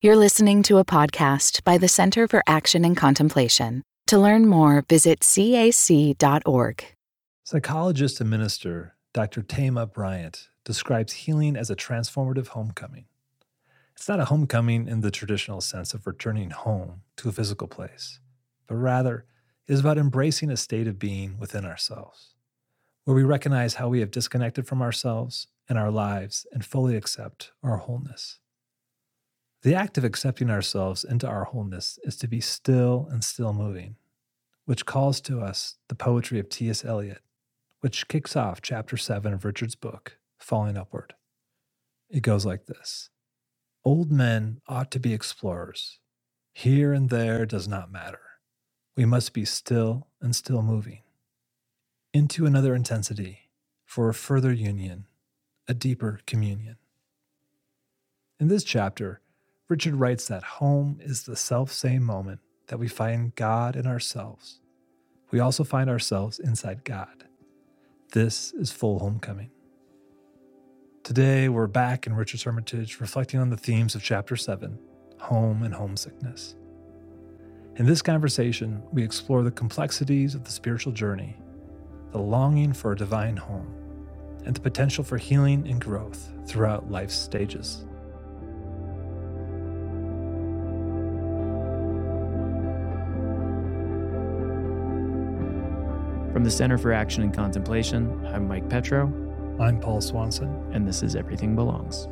You're listening to a podcast by the Center for Action and Contemplation. To learn more, visit cac.org. Psychologist and minister Dr. Thema Bryant describes healing as a transformative homecoming. It's not a homecoming in the traditional sense of returning home to a physical place, but rather it is about embracing a state of being within ourselves, where we recognize how we have disconnected from ourselves and our lives and fully accept our wholeness. The act of accepting ourselves into our wholeness is to be still and still moving, which calls to us the poetry of T.S. Eliot, which kicks off chapter 7 of Richard's book, Falling Upward. It goes like this. Old men ought to be explorers. Here and there does not matter. We must be still and still moving. Into another intensity, for a further union, a deeper communion. In this chapter, Richard writes that home is the self-same moment that we find God in ourselves. We also find ourselves inside God. This is full homecoming. Today, we're back in Richard's Hermitage reflecting on the themes of Chapter 7, home and homesickness. In this conversation, we explore the complexities of the spiritual journey, the longing for a divine home, and the potential for healing and growth throughout life's stages. From the Center for Action and Contemplation, I'm Mike Petro. I'm Paul Swanson. And this is Everything Belongs.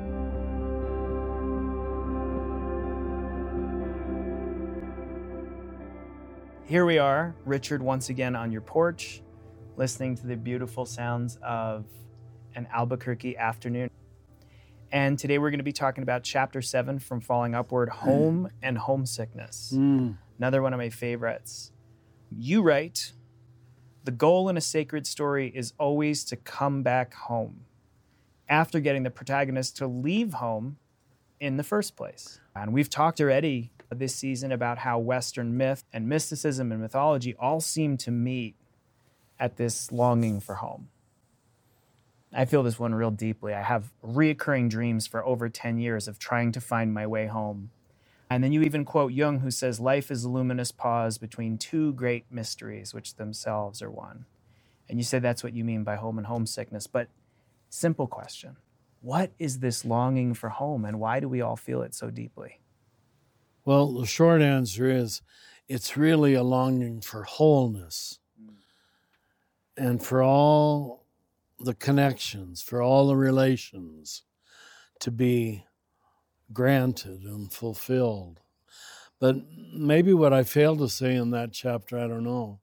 Here we are, Richard, once again on your porch, listening to the beautiful sounds of an Albuquerque afternoon. And today we're going to be talking about Chapter 7 from Falling Upward, Home and Homesickness. Another one of my favorites. You write, the goal in a sacred story is always to come back home after getting the protagonist to leave home in the first place. And we've talked already this season about how Western myth and mysticism and mythology all seem to meet at this longing for home. I feel this one real deeply. I have reoccurring dreams for over 10 years of trying to find my way home. And then you even quote Jung, who says, life is a luminous pause between two great mysteries, which themselves are one. And you said that's what you mean by home and homesickness. But simple question, what is this longing for home and why do we all feel it so deeply? Well, the short answer is it's really a longing for wholeness and for all the connections, for all the relations to be granted and fulfilled. But maybe what I failed to say in that chapter, I don't know,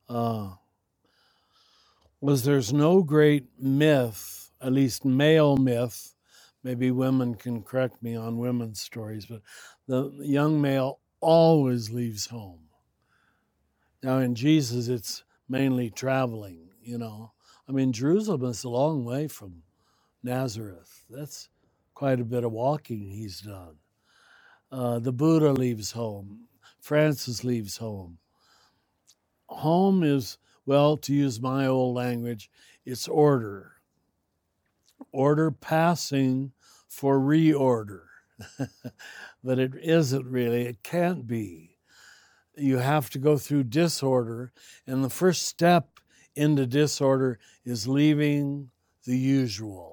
was there's no great myth, at least male myth, maybe women can correct me on women's stories, but the young male always leaves home. Now in Jesus, it's mainly traveling, I mean, Jerusalem is a long way from Nazareth. That's quite a bit of walking he's done. The Buddha leaves home. Francis leaves home. Home is, well, to use my old language, it's order. Order passing for reorder. But it isn't really, it can't be. You have to go through disorder, and the first step into disorder is leaving the usual.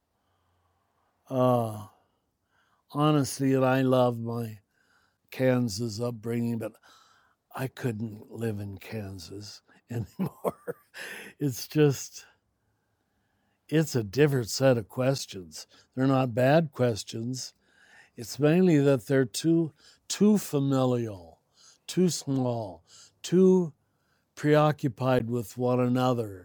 Honestly, and I love my Kansas upbringing, but I couldn't live in Kansas anymore. It's a different set of questions. They're not bad questions. It's mainly that they're too familial, too small, too preoccupied with one another.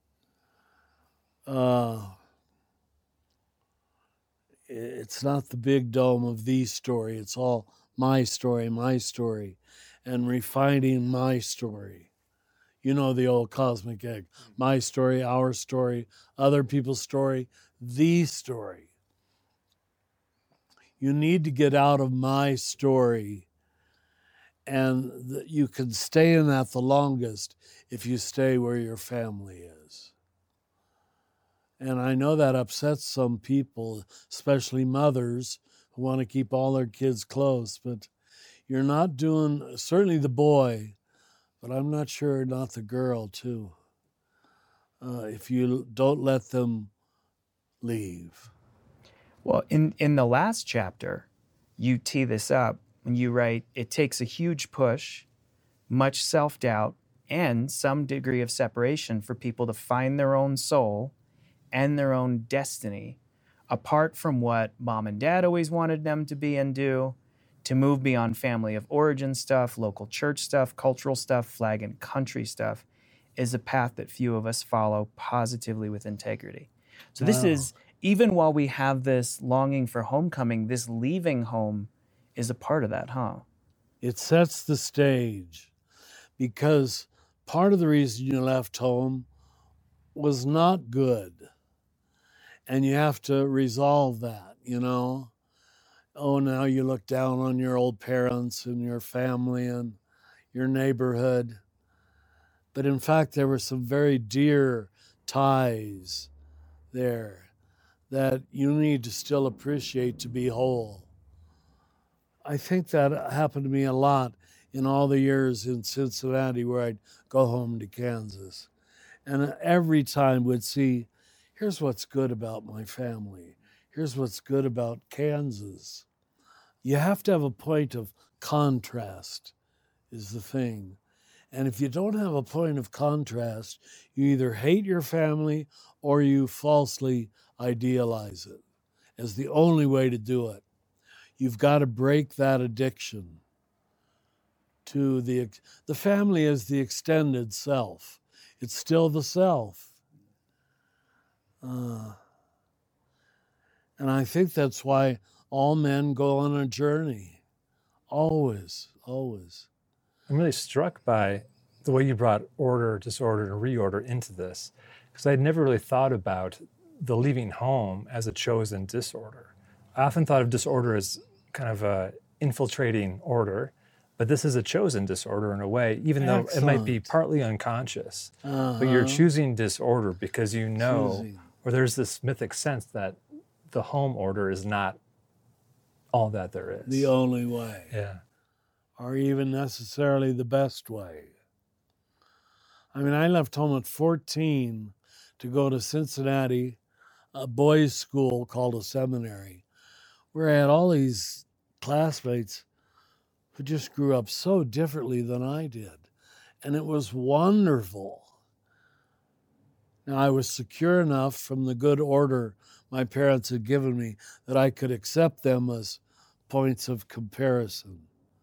It's not the big dome of the story. It's all my story, and refining my story. You know the old cosmic egg. My story, our story, other people's story, the story. You need to get out of my story, and you can stay in that the longest if you stay where your family is. And I know that upsets some people, especially mothers who want to keep all their kids close, but you're not doing, certainly the boy, but I'm not sure not the girl too, if you don't let them leave. Well, in the last chapter, you tee this up when you write, it takes a huge push, much self-doubt, and some degree of separation for people to find their own soul and their own destiny, apart from what mom and dad always wanted them to be and do, to move beyond family of origin stuff, local church stuff, cultural stuff, flag and country stuff, is a path that few of us follow positively with integrity. So this is, even while we have this longing for homecoming, this leaving home is a part of that, huh? It sets the stage, because part of the reason you left home was not good. And you have to resolve that, you know? Oh, now you look down on your old parents and your family and your neighborhood. But in fact, there were some very dear ties there that you need to still appreciate to be whole. I think that happened to me a lot in all the years in Cincinnati where I'd go home to Kansas. And every time would see, here's what's good about my family. Here's what's good about Kansas. You have to have a point of contrast is the thing. And if you don't have a point of contrast, you either hate your family or you falsely idealize it as the only way to do it. You've got to break that addiction to the family is the extended self. It's still the self. And I think that's why all men go on a journey. Always, always. I'm really struck by the way you brought order, disorder, and reorder into this, because I'd never really thought about the leaving home as a chosen disorder. I often thought of disorder as kind of a infiltrating order, but this is a chosen disorder in a way, even though it might be partly unconscious. But you're choosing disorder because you know, or there's this mythic sense that the home order is not all that there is. The only way. Yeah. Or even necessarily the best way. I mean, I left home at 14 to go to Cincinnati, a boys' school called a seminary, where I had all these classmates who just grew up so differently than I did. And it was wonderful. Now, I was secure enough from the good order my parents had given me that I could accept them as points of comparison.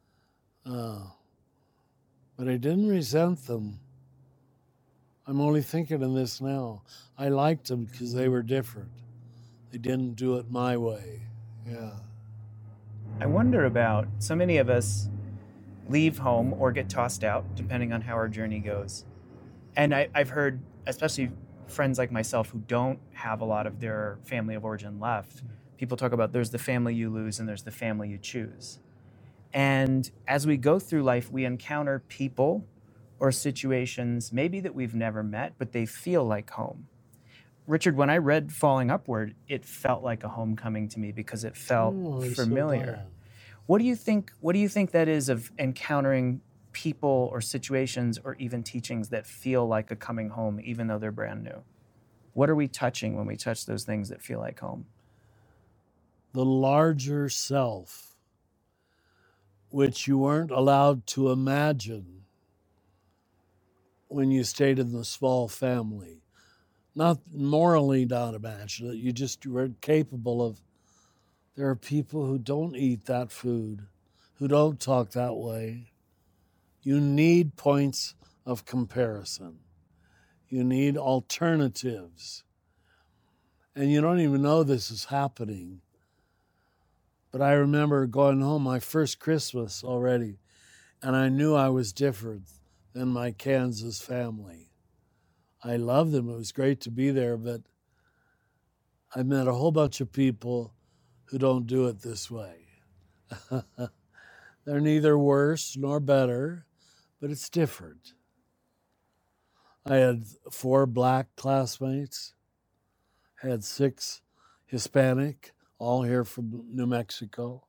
But I didn't resent them. I'm only thinking of this now. I liked them because they were different. They didn't do it my way. Yeah. I wonder about, so many of us leave home or get tossed out, depending on how our journey goes. And I've heard, especially friends like myself who don't have a lot of their family of origin left, people talk about there's the family you lose and there's the family you choose. And as we go through life, we encounter people or situations maybe that we've never met, but they feel like home. Richard, when I read Falling Upward, it felt like a homecoming to me because it felt familiar. So What do you think that is of encountering people or situations or even teachings that feel like a coming home, even though they're brand new? What are we touching when we touch those things that feel like home? the larger self, which you weren't allowed to imagine when you stayed in the small family. Not morally not imagine it, you just weren't capable of. There are people who don't eat that food, who don't talk that way. You need points of comparison. You need alternatives. And you don't even know this is happening. But I remember going home my first Christmas already, and I knew I was different than my Kansas family. I loved them. It was great to be there, but I met a whole bunch of people who don't do it this way. They're neither worse nor better, but it's different. I had 4 black classmates, had 6 Hispanic, all here from New Mexico.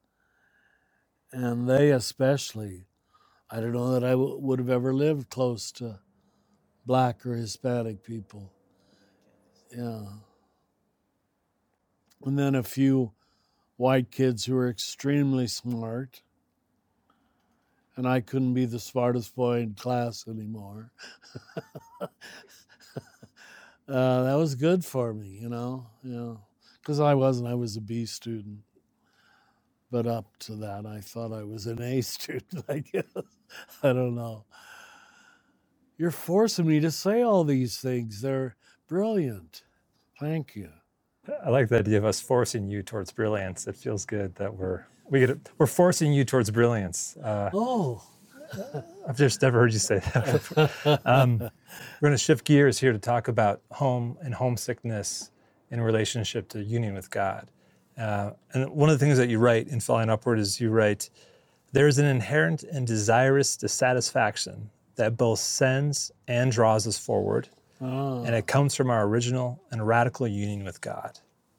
And they especially, I don't know that I would have ever lived close to Black or Hispanic people. Yeah. And then a few white kids who were extremely smart. And I couldn't be the smartest boy in class anymore. That was good for me, you know. Because I wasn't. I was a B student. But up to that, I thought I was an A student, I guess. I don't know. You're forcing me to say all these things. They're brilliant. Thank you. I like the idea of us forcing you towards brilliance. It feels good that we're forcing you towards brilliance. I've just never heard you say that before. We're going to shift gears here to talk about home and homesickness in relationship to union with God. And one of the things that you write in Falling Upward is you write, there is an inherent and desirous dissatisfaction that both sends and draws us forward, and it comes from our original and radical union with God.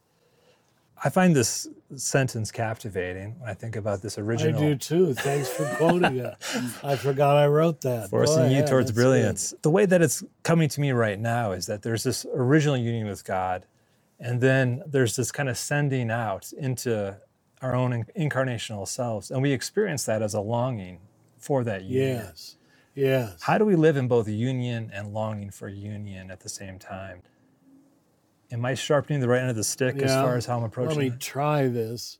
I find this sentence captivating when I think about this original. I do too. Thanks for quoting it. I forgot I wrote that. Forcing you towards brilliance. Good. The way that it's coming to me right now is that there's this original union with God, and then there's this kind of sending out into our own incarnational selves. And we experience that as a longing for that union. Yes. How do we live in both union and longing for union at the same time? Am I sharpening the right end of the stick as far as how I'm approaching it? Let me try this.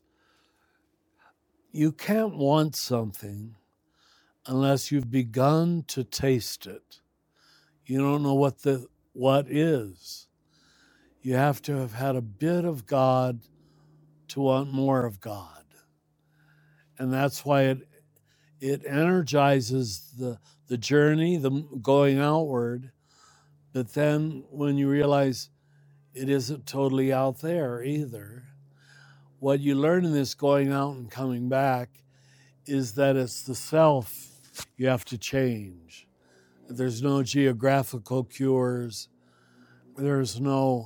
You can't want something unless you've begun to taste it. You don't know what is. You have to have had a bit of God to want more of God. And that's why it energizes the journey, the going outward. But then when you realize it isn't totally out there either, what you learn in this going out and coming back is that it's the self you have to change. There's no geographical cures. There's no,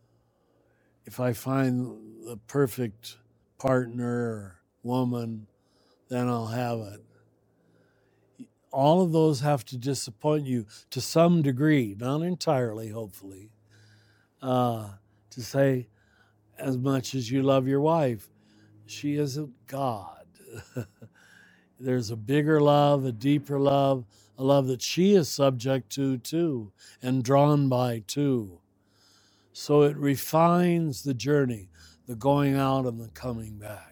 if I find the perfect partner or woman, then I'll have it. All of those have to disappoint you to some degree, not entirely, hopefully. To say, as much as you love your wife, she isn't God. There's a bigger love, a deeper love, a love that she is subject to too, and drawn by too. So it refines the journey, the going out and the coming back.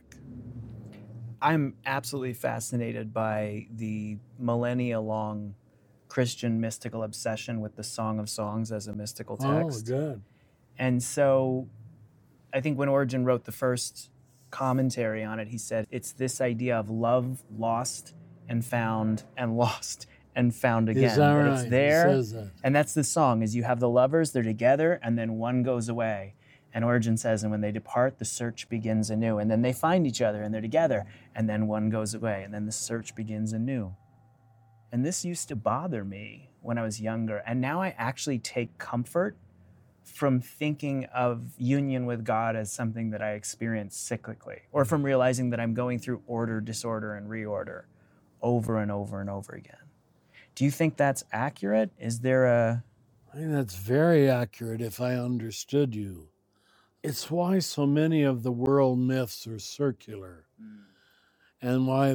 I'm absolutely fascinated by the millennia-long Christian mystical obsession with the Song of Songs as a mystical text. Oh, good. And so I think when Origen wrote the first commentary on it, he said it's this idea of love lost and found and lost and found again. Is that right? It's there, He says that. and that's the song, is you have the lovers, they're together, and then one goes away. And Origen says, and when they depart, the search begins anew. And then they find each other, and they're together, and then one goes away, and then the search begins anew. And this used to bother me when I was younger, and now I actually take comfort from thinking of union with God as something that I experience cyclically, or from realizing that I'm going through order, disorder, and reorder over and over and over again. Do you think that's accurate? Is there a... I think that's very accurate if I understood you. It's why so many of the world myths are circular, and why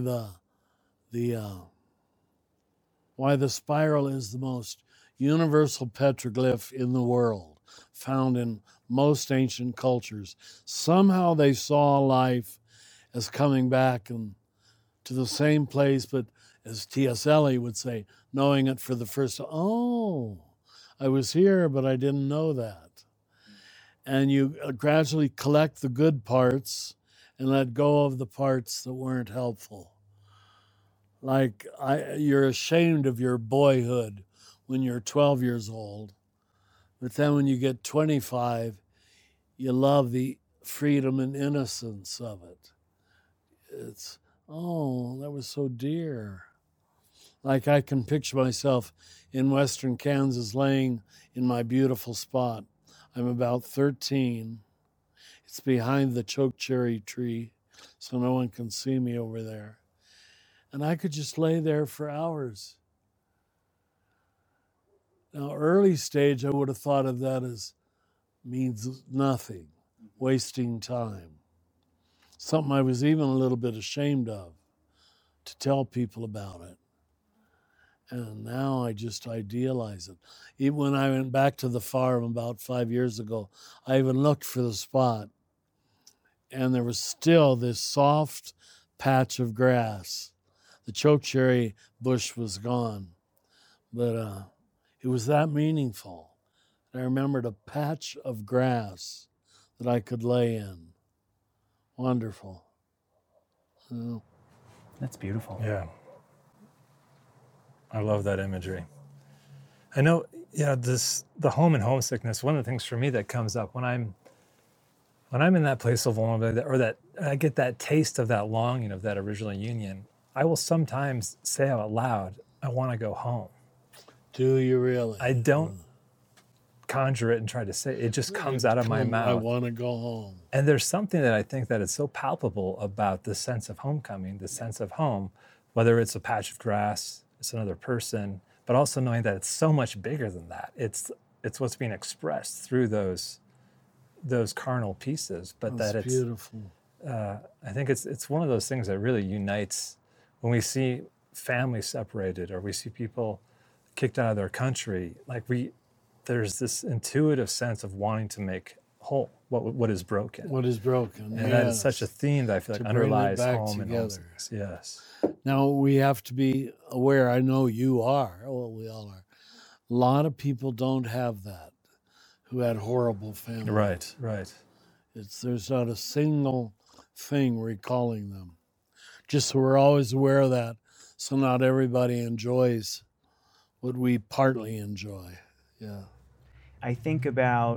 the spiral is the most universal petroglyph in the world, found in most ancient cultures. Somehow they saw life as coming back and to the same place, but as T.S. Eliot would say, knowing it for the first time. Oh, I was here, but I didn't know that. And you gradually collect the good parts and let go of the parts that weren't helpful. Like you're ashamed of your boyhood when you're 12 years old, but then when you get 25, you love the freedom and innocence of it. It's, oh, that was so dear. Like I can picture myself in western Kansas laying in my beautiful spot. I'm about 13. It's behind the chokecherry tree, so no one can see me over there. And I could just lay there for hours. Now, early stage, I would have thought of that as means nothing, wasting time. Something I was even a little bit ashamed of to tell people about it. And now I just idealize it. Even when I went back to the farm about 5 years ago, I even looked for the spot. And there was still this soft patch of grass. The chokecherry bush was gone. But it was that meaningful. I remembered a patch of grass that I could lay in. Wonderful. That's beautiful. Yeah. I love that imagery. I know, the home and homesickness, one of the things for me that comes up when I'm in that place of vulnerability, or that I get that taste of that longing of that original union, I will sometimes say out loud, I want to go home. Do you really? I don't conjure it and try to say it. It just comes out of my mouth. I want to go home. And there's something that I think that is so palpable about the sense of homecoming, the sense of home, whether it's a patch of grass, it's another person, but also knowing that it's so much bigger than that. It's what's being expressed through those carnal pieces, but That's that it's beautiful. I think it's one of those things that really unites when we see families separated or we see people kicked out of their country. There's this intuitive sense of wanting to make whole what is broken. What is broken? And that is such a theme that I feel like underlies home and homesickness. Yes. Now we have to be aware. I know you are. Well, we all are. A lot of people don't have that, who had horrible families. Right. There's not a single thing recalling them. Just so we're always aware of that, so not everybody enjoys what we partly enjoy. Yeah. I think about,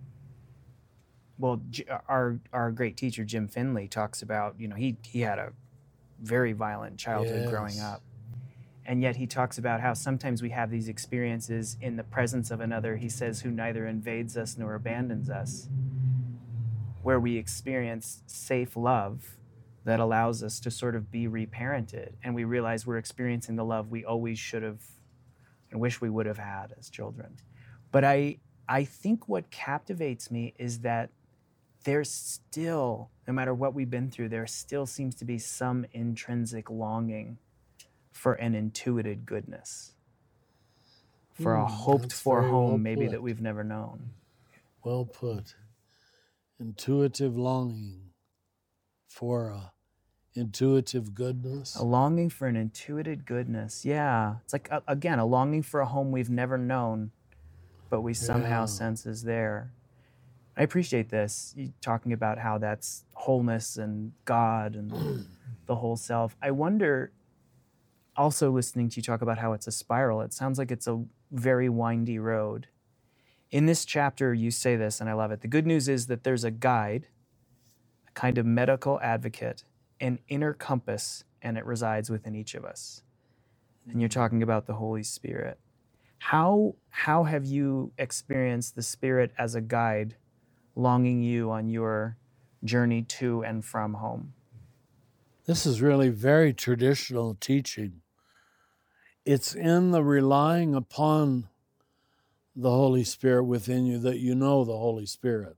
our great teacher, Jim Finley, talks about, he had a very violent childhood growing up. And yet he talks about how sometimes we have these experiences in the presence of another, he says, who neither invades us nor abandons us, where we experience safe love that allows us to sort of be reparented. And we realize we're experiencing the love we always should have and wish we would have had as children. But I think what captivates me is that there's still, no matter what we've been through, there still seems to be some intrinsic longing for an intuited goodness, for a hoped-for home maybe that we've never known. Well put. Intuitive longing for a intuitive goodness. A longing for an intuited goodness, yeah. It's like, again, a longing for a home we've never known, but we somehow sense is there. I appreciate this, you talking about how that's wholeness and God and the whole self. I wonder, also listening to you talk about how it's a spiral, it sounds like it's a very windy road. In this chapter, you say this, and I love it. The good news is that there's a guide, a kind of medical advocate, an inner compass, and it resides within each of us. And you're talking about the Holy Spirit. How have you experienced the Spirit as a guide, longing you on your journey to and from home? This is really very traditional teaching. It's in the relying upon the Holy Spirit within you that you know the Holy Spirit.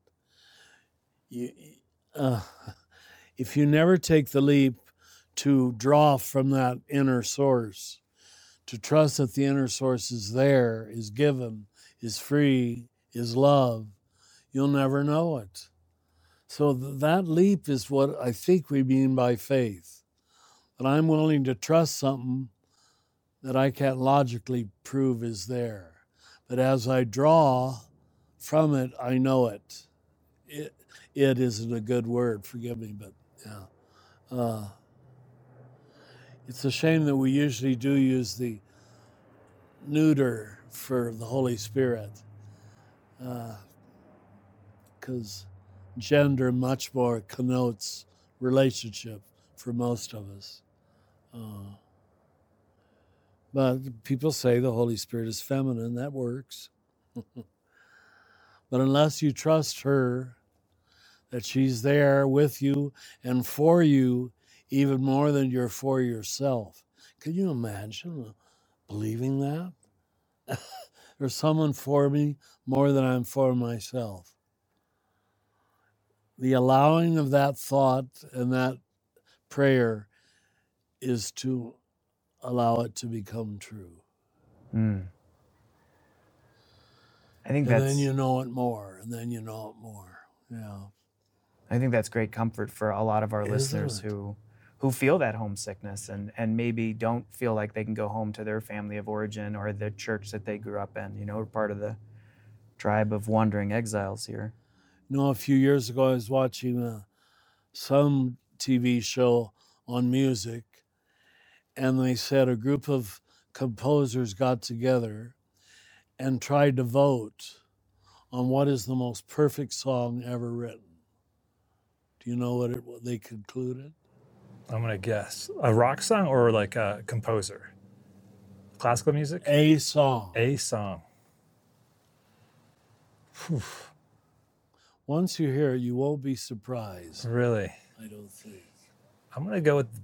If you never take the leap to draw from that inner source, to trust that the inner source is there, is given, is free, is love, you'll never know it. So that leap is what I think we mean by faith. That I'm willing to trust something that I can't logically prove is there. But as I draw from it, I know it. It isn't a good word, forgive me, but yeah. It's a shame that we usually do use the neuter for the Holy Spirit, because gender much more connotes relationship for most of us. But people say the Holy Spirit is feminine, that works. But unless you trust her, that she's there with you and for you even more than you're for yourself. Can you imagine believing that? There's someone for me more than I'm for myself. The allowing of that thought and that prayer is to allow it to become true. Mm. I think And that's, then you know it more, and then you know it more. Yeah. I think that's great comfort for a lot of our Isn't listeners it? who feel that homesickness and maybe don't feel like they can go home to their family of origin or the church that they grew up in. You know, we're part of the tribe of wandering exiles here. You know, a few years ago, I was watching some TV show on music, and they said a group of composers got together and tried to vote on what is the most perfect song ever written. Do you know what they concluded? I'm going to guess. A rock song or like a composer? Classical music? A song. A song. Whew. Once you hear it, you won't be surprised. Really? I don't think. I'm going to go with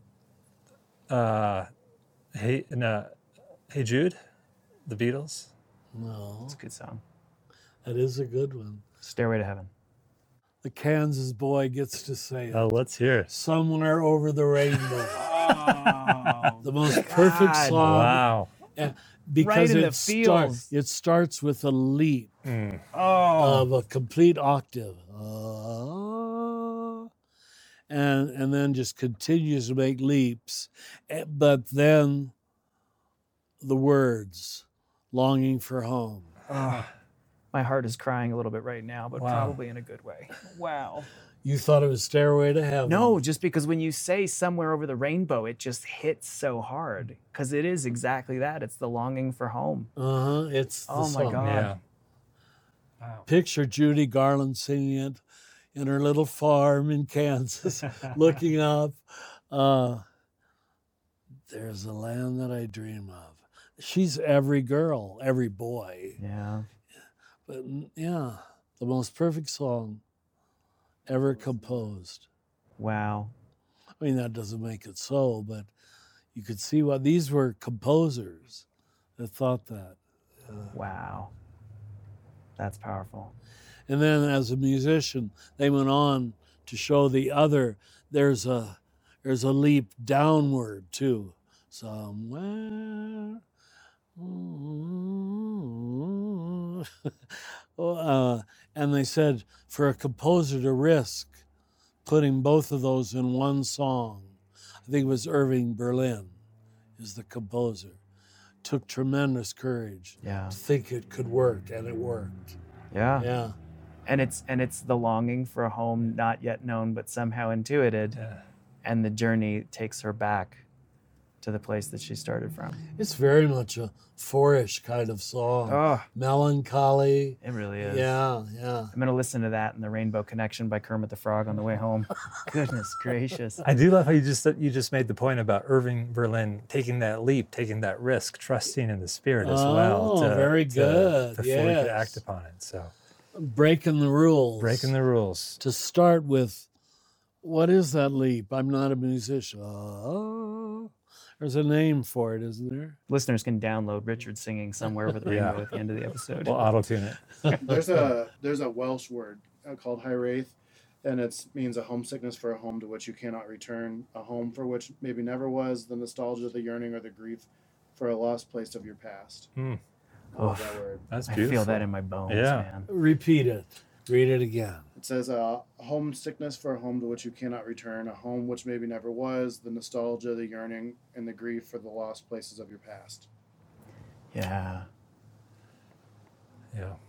Hey Jude, the Beatles. No, It's a good song. that is a good one. Stairway to Heaven. The Kansas boy gets to say it. Oh, let's hear it. Somewhere over the rainbow. Oh, The most perfect God. song. Wow. Because Right in the it feels. it starts with a leap Mm. of a complete octave. And then just continues to make leaps. But then the words, longing for home. My heart is crying a little bit right now, but Wow. probably in a good way. Wow. You thought it was Stairway to Heaven. No, just because when you say somewhere over the rainbow, it just hits so hard. Because it is exactly that. It's the longing for home. It's the Oh my song. God. Yeah. Wow. Picture Judy Garland singing it in her little farm in Kansas, looking up. There's a land that I dream of. She's every girl, every boy. Yeah. But yeah, the most perfect song ever composed. Wow. I mean, that doesn't make it so, but you could see what these were composers that thought that. Wow. That's powerful. And then as a musician, they went on to show the other, there's a leap downward too. Somewhere. And they said for a composer to risk putting both of those in one song, I think it was Irving Berlin is the composer, took tremendous courage Yeah. to think it could work, and it worked. Yeah. Yeah. And it's the longing for a home not yet known but somehow intuited. Yeah. And the journey takes her back to the place that she started from. It's very much a four-ish kind of song. Oh, Melancholy. it really is. Yeah. I'm going to listen to that and the Rainbow Connection by Kermit the Frog on the way home. Goodness gracious. I do love how you just made the point about Irving Berlin taking that leap, taking that risk, trusting in the Spirit as well. Oh, very good. Before he could Yes. act upon it. So Breaking the rules. breaking the rules. To start with, what is that leap? I'm not a musician. There's a name for it, isn't there? Listeners can download Richard singing Somewhere Over the Yeah. Rainbow at the end of the episode. We'll auto-tune it. There's a Welsh word called Hiraeth, and it means a homesickness for a home to which you cannot return, a home for which maybe never was, the nostalgia, the yearning, or the grief for a lost place of your past. Mm. I love that word. That's I beautiful. feel that in my bones, Yeah. man. Repeat it. Read it again. It says homesickness for a home to which you cannot return, a home which maybe never was, the nostalgia, the yearning, and the grief for the lost places of your past. Yeah. Yeah.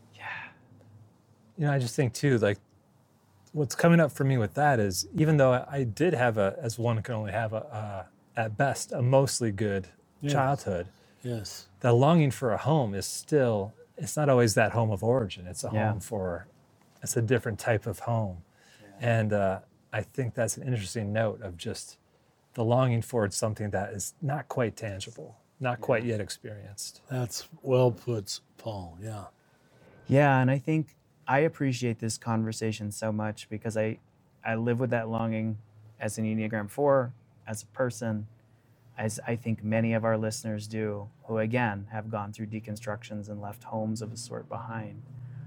Yeah. I just think too, like what's coming up for me with that is even though I did have as one can only have at best, a mostly good Yes. childhood, Yes. the longing for a home is still, it's not always that home of origin. It's a Yeah. home it's a different type of home. And I think that's an interesting note of just the longing for something that is not quite tangible, not quite yet experienced. That's well put, Paul. Yeah. Yeah, and I think I appreciate this conversation so much because I live with that longing as an Enneagram 4, as a person, as I think many of our listeners do, who again have gone through deconstructions and left homes of a sort behind.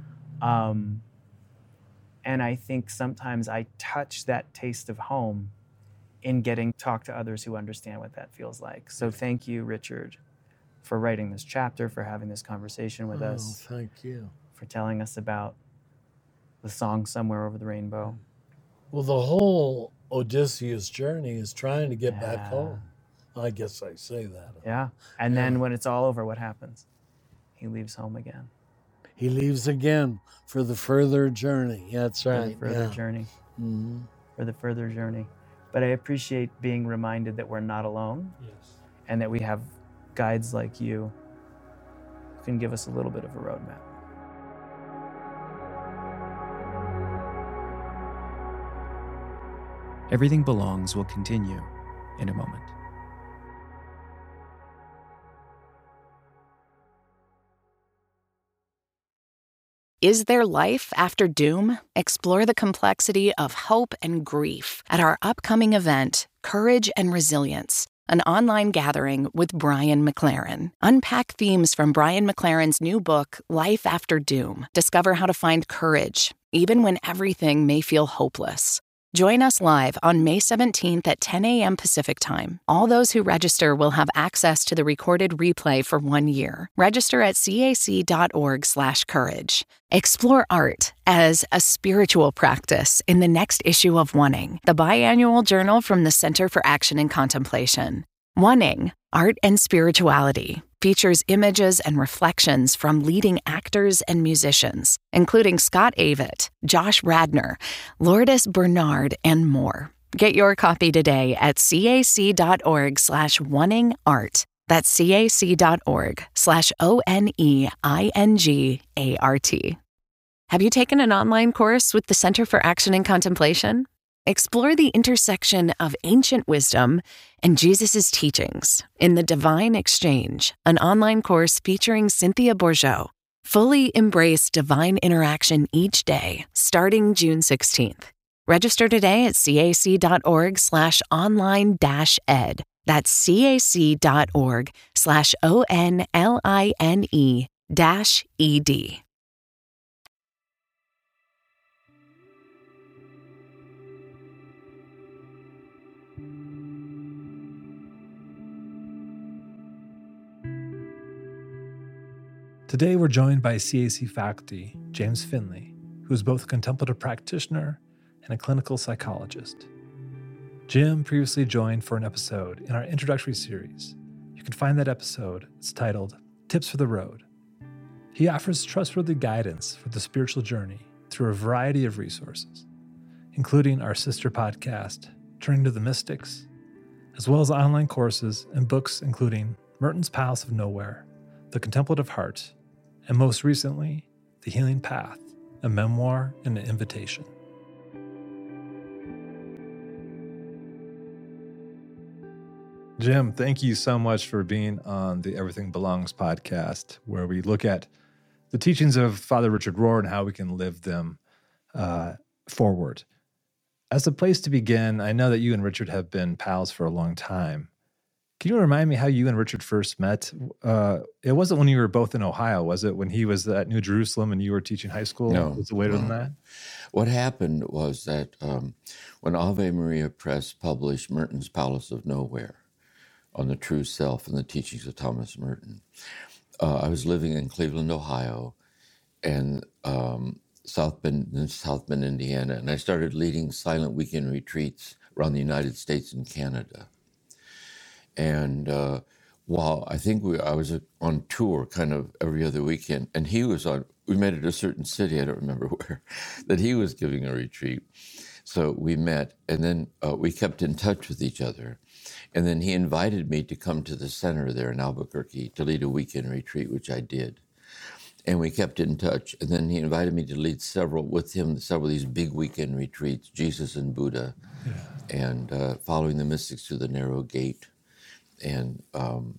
And I think sometimes I touch that taste of home in getting to talk to others who understand what that feels like. So thank you, Richard, for writing this chapter, for having this conversation with us. Thank you. For telling us about the song Somewhere Over the Rainbow. Well, the whole Odysseus journey is trying to get back home. I guess I say that. Yeah. And then when it's all over, what happens? He leaves home again. He leaves again for the further journey. Yeah, that's right. For the further journey. Mm-hmm. For the further journey. But I appreciate being reminded that we're not alone. Yes. And that we have guides like you who can give us a little bit of a roadmap. Everything Belongs will continue in a moment. Is there life after doom? Explore the complexity of hope and grief at our upcoming event, Courage and Resilience, an online gathering with Brian McLaren. Unpack themes from Brian McLaren's new book, Life After Doom. Discover how to find courage, even when everything may feel hopeless. Join us live on May 17th at 10 a.m. Pacific Time. All those who register will have access to the recorded replay for 1 year. Register at cac.org/courage. Explore art as a spiritual practice in the next issue of Oneing, the biannual journal from the Center for Action and Contemplation. Oneing, Art and Spirituality, features images and reflections from leading actors and musicians, including Scott Avett, Josh Radnor, Lourdes Bernard, and more. Get your copy today at cac.org/oneingart. That's cac.org/oneingart. Have you taken an online course with the Center for Action and Contemplation? Explore the intersection of ancient wisdom and Jesus' teachings in The Divine Exchange, an online course featuring Cynthia Bourgeau. Fully embrace divine interaction each day, starting June 16th. Register today at cac.org/online-ed. That's cac.org/ONLINE-ED. Today, we're joined by CAC faculty James Finley, who is both a contemplative practitioner and a clinical psychologist. Jim previously joined for an episode in our introductory series. You can find that episode. It's titled Tips for the Road. He offers trustworthy guidance for the spiritual journey through a variety of resources, including our sister podcast, Turning to the Mystics, as well as online courses and books including Merton's Palace of Nowhere, The Contemplative Heart, and most recently, The Healing Path, a memoir and an invitation. Jim, thank you so much for being on the Everything Belongs podcast, where we look at the teachings of Father Richard Rohr and how we can live them forward. As a place to begin, I know that you and Richard have been pals for a long time. Can you remind me how you and Richard first met? It wasn't when you were both in Ohio, was it? When he was at New Jerusalem and you were teaching high school? No. Was it later than that? What happened was that when Ave Maria Press published Merton's Palace of Nowhere on the true self and the teachings of Thomas Merton, I was living in Cleveland, Ohio, and South Bend, Indiana, and I started leading silent weekend retreats around the United States and Canada. And while I think I was on tour kind of every other weekend, and he was we met at a certain city, I don't remember where, that he was giving a retreat. So we met, and then we kept in touch with each other. And then he invited me to come to the center there in Albuquerque to lead a weekend retreat, which I did. And we kept in touch. And then he invited me to lead several of these big weekend retreats, Jesus and Buddha, and following the mystics through the narrow gate. And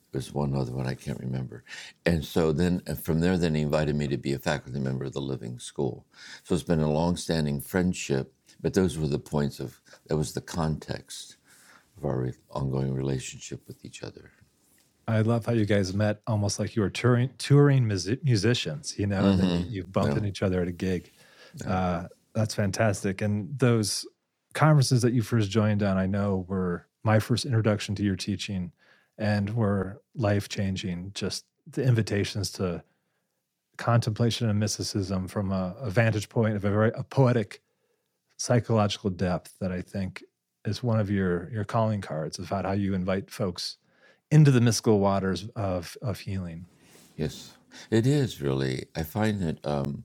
There's one other one I can't remember. And so then from there, then he invited me to be a faculty member of the Living School. So it's been a long-standing friendship, but those were the points of, that was the context of our ongoing relationship with each other. I love how you guys met almost like you were touring musicians, and then you bumped into each other at a gig. That's fantastic. And those conferences that you first joined on, I know, were my first introduction to your teaching and were life-changing. Just the invitations to contemplation and mysticism from a vantage point of a poetic psychological depth that I think is one of your calling cards about how you invite folks into the mystical waters of healing. Yes, it is really. I find that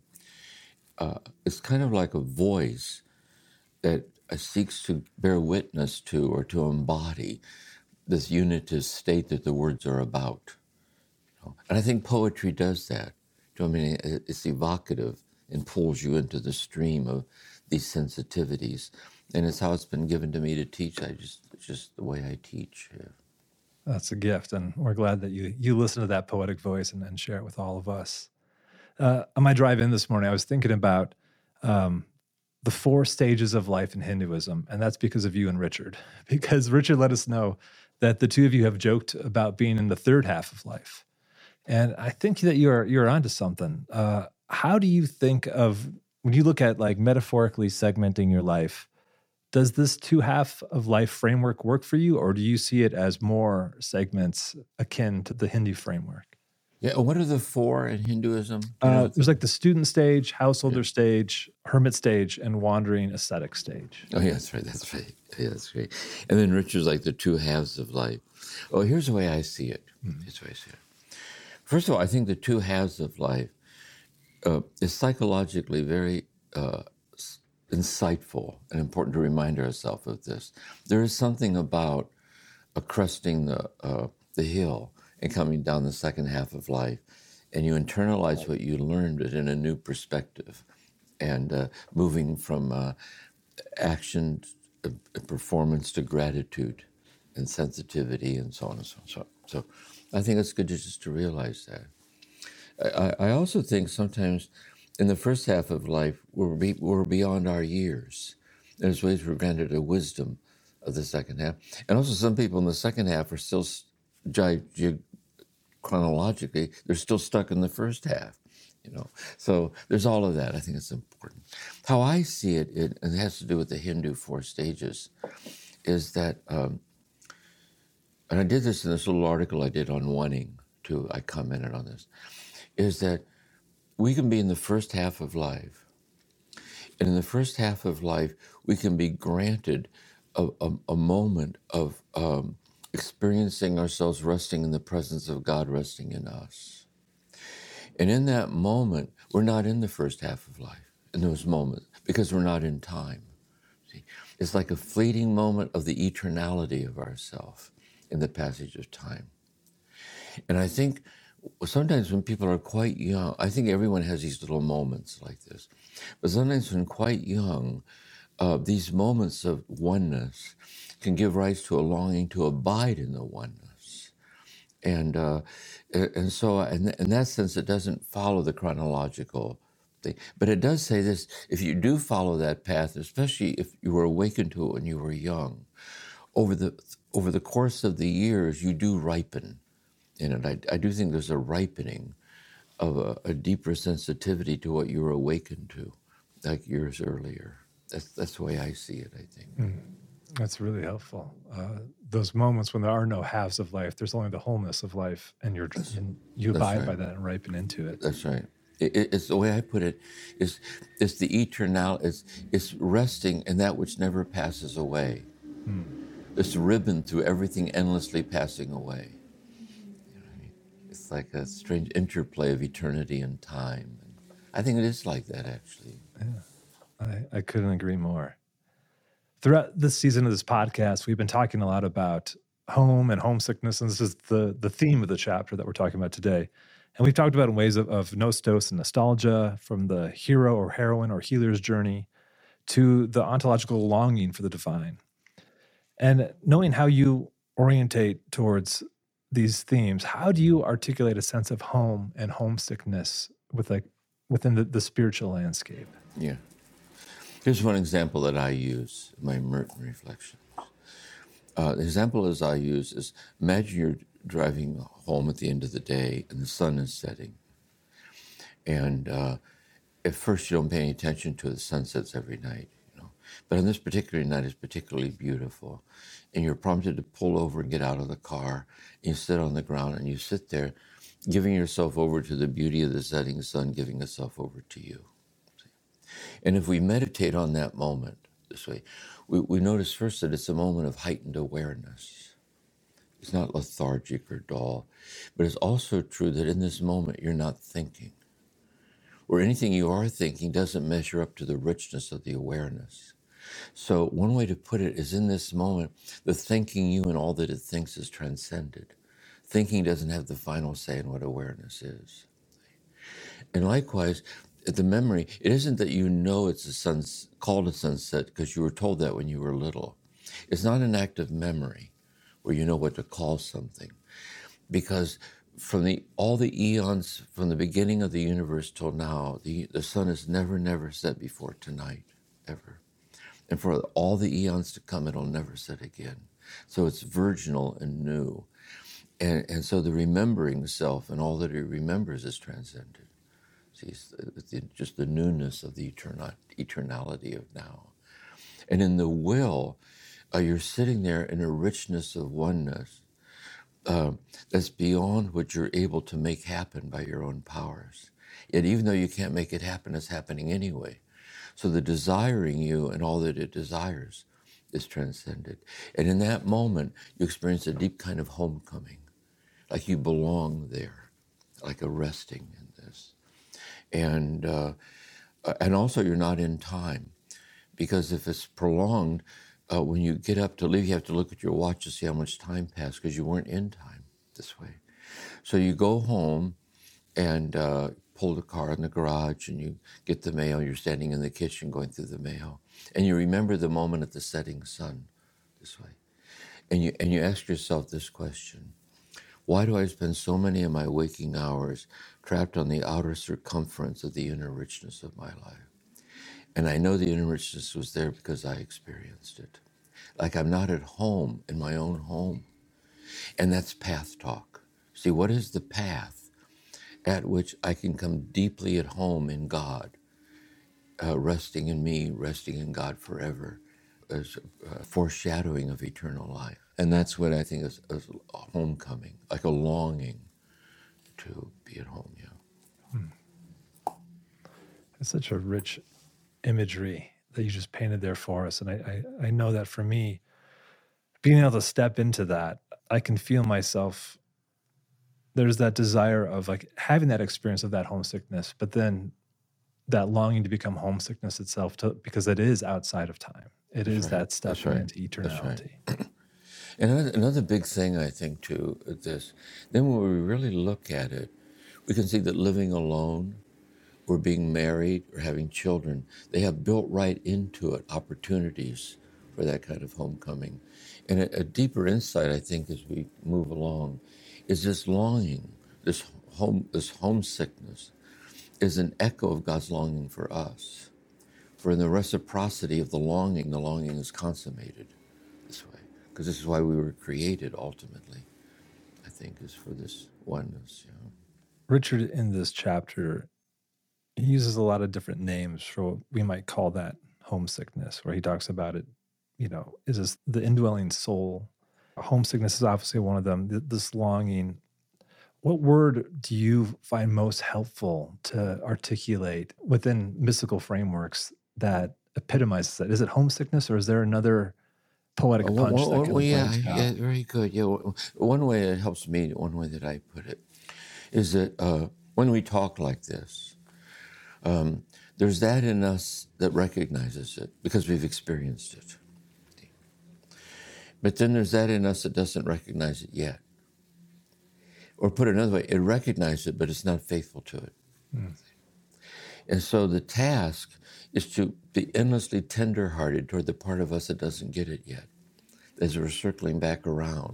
it's kind of like a voice that seeks to bear witness to or to embody this unitive state that the words are about. And I think poetry does that. I mean, it's evocative and pulls you into the stream of these sensitivities. And it's how it's been given to me to teach. It's just the way I teach. Yeah. That's a gift, and we're glad that you listen to that poetic voice and share it with all of us. On my drive in this morning, I was thinking about the 4 stages of life in Hinduism, and that's because of you and Richard. Because Richard let us know that the two of you have joked about being in the 3rd half of life. And I think that you're onto something. How do you think of, when you look at like metaphorically segmenting your life, does this 2-half of life framework work for you, or do you see it as more segments akin to the Hindu framework? Yeah, what are the 4 in Hinduism? There's like the student stage, householder stage, hermit stage, and wandering ascetic stage. Oh, yeah, that's right. Yeah, that's great. And then Richard's like the 2 halves of life. Oh, here's the way I see it. Here's the way I see it. First of all, I think the 2 halves of life is psychologically very insightful and important to remind ourselves of this. There is something about cresting the hill and coming down the 2nd half of life, and you internalize what you learned, but in a new perspective, and moving from action, performance to gratitude and sensitivity and so on and so on. So I think it's good just to realize that. I also think sometimes in the 1st half of life, we're beyond our years. There's ways we're granted a wisdom of the 2nd half. And also some people in the 2nd half are still, chronologically, they're still stuck in the 1st half, So there's all of that. I think it's important. How I see it, and it has to do with the Hindu 4 stages, is that, and I did this in this little article I did on wanting too, I commented on this, is that we can be in the 1st half of life. And in the 1st half of life, we can be granted a moment of experiencing ourselves resting in the presence of God resting in us. And in that moment, we're not in the 1st half of life, in those moments, because we're not in time. See? It's like a fleeting moment of the eternality of ourself in the passage of time. And I think sometimes when people are quite young, I think everyone has these little moments like this, but sometimes when quite young, these moments of oneness can give rise to a longing to abide in the oneness. And so in that sense, it doesn't follow the chronological thing. But it does say this: if you do follow that path, especially if you were awakened to it when you were young, over the course of the years, you do ripen in it. I do think there's a ripening of a deeper sensitivity to what you were awakened to, like years earlier. That's the way I see it, I think. That's really helpful. Those moments when there are no halves of life, there's only the wholeness of life, and you abide by that and ripen into it. That's right. It's the way I put it. It's the eternal. It's resting in that which never passes away. This ribbon through everything endlessly passing away. It's like a strange interplay of eternity and time. I think it is like that, actually. Yeah, I couldn't agree more. Throughout this season of this podcast, we've been talking a lot about home and homesickness, and this is the theme of the chapter that we're talking about today. And we've talked about in ways of nostos and nostalgia, from the hero or heroine or healer's journey to the ontological longing for the divine. And knowing how you orientate towards these themes, how do you articulate a sense of home and homesickness within the spiritual landscape? Yeah. Here's one example that I use in my Merton reflections. The example as I use is, imagine you're driving home at the end of the day and the sun is setting. And at first you don't pay any attention to it. The sun sets every night, But on this particular night, it's particularly beautiful. And you're prompted to pull over and get out of the car. And you sit on the ground and you sit there, giving yourself over to the beauty of the setting sun, giving itself over to you. And if we meditate on that moment this way, we notice first that it's a moment of heightened awareness. It's not lethargic or dull, but it's also true that in this moment you're not thinking, or anything you are thinking doesn't measure up to the richness of the awareness. So one way to put it is, in this moment, the thinking you and all that it thinks is transcended. Thinking doesn't have the final say in what awareness is. And likewise, the memory, it isn't that you know it's called a sunset because you were told that when you were little. It's not an act of memory where you know what to call something. Because from all the eons, from the beginning of the universe till now, the sun has never set before tonight, ever. And for all the eons to come, it'll never set again. So it's virginal and new. And so the remembering self and all that it remembers is transcended. See, just the newness of the eternality of now. And in the will, you're sitting there in a richness of oneness that's beyond what you're able to make happen by your own powers. Yet even though you can't make it happen, it's happening anyway. So the desiring you and all that it desires is transcended. And in that moment, you experience a deep kind of homecoming, like you belong there, like a resting in this. And also you're not in time, because if it's prolonged, when you get up to leave, you have to look at your watch to see how much time passed, because you weren't in time this way. So you go home and pull the car in the garage and you get the mail. You're standing in the kitchen going through the mail, and you remember the moment of the setting sun this way. And you ask yourself this question: why do I spend so many of my waking hours trapped on the outer circumference of the inner richness of my life? And I know the inner richness was there because I experienced it. Like I'm not at home in my own home. And that's path talk. See, what is the path at which I can come deeply at home in God, resting in me, resting in God forever, as a foreshadowing of eternal life? And that's what I think is a homecoming, like a longing to be at home, It's such a rich imagery that you just painted there for us. And I know that for me, being able to step into that, I can feel myself, there's that desire of like having that experience of that homesickness, but then that longing to become homesickness itself, because it is outside of time. It is that stepping into eternality. And another big thing, I think, too, is this. Then when we really look at it, we can see that living alone or being married or having children, they have built right into it opportunities for that kind of homecoming. And a deeper insight, I think, as we move along, is this longing, this homesickness, is an echo of God's longing for us. For in the reciprocity of the longing is consummated this way. Because this is why we were created ultimately, I think, is for this oneness. Richard, in this chapter, he uses a lot of different names for what we might call that homesickness, where he talks about it, is this the indwelling soul? Homesickness is obviously one of them, this longing. What word do you find most helpful to articulate within mystical frameworks that epitomizes that? Is it homesickness, or is there another poetic punch that can yeah, very good. Yeah, one way it helps me, one way that I put it, is that when we talk like this, there's that in us that recognizes it because we've experienced it. But then there's that in us that doesn't recognize it yet. Or put another way, it recognizes it, but it's not faithful to it. And so the task is to be endlessly tender-hearted toward the part of us that doesn't get it yet, as we're circling back around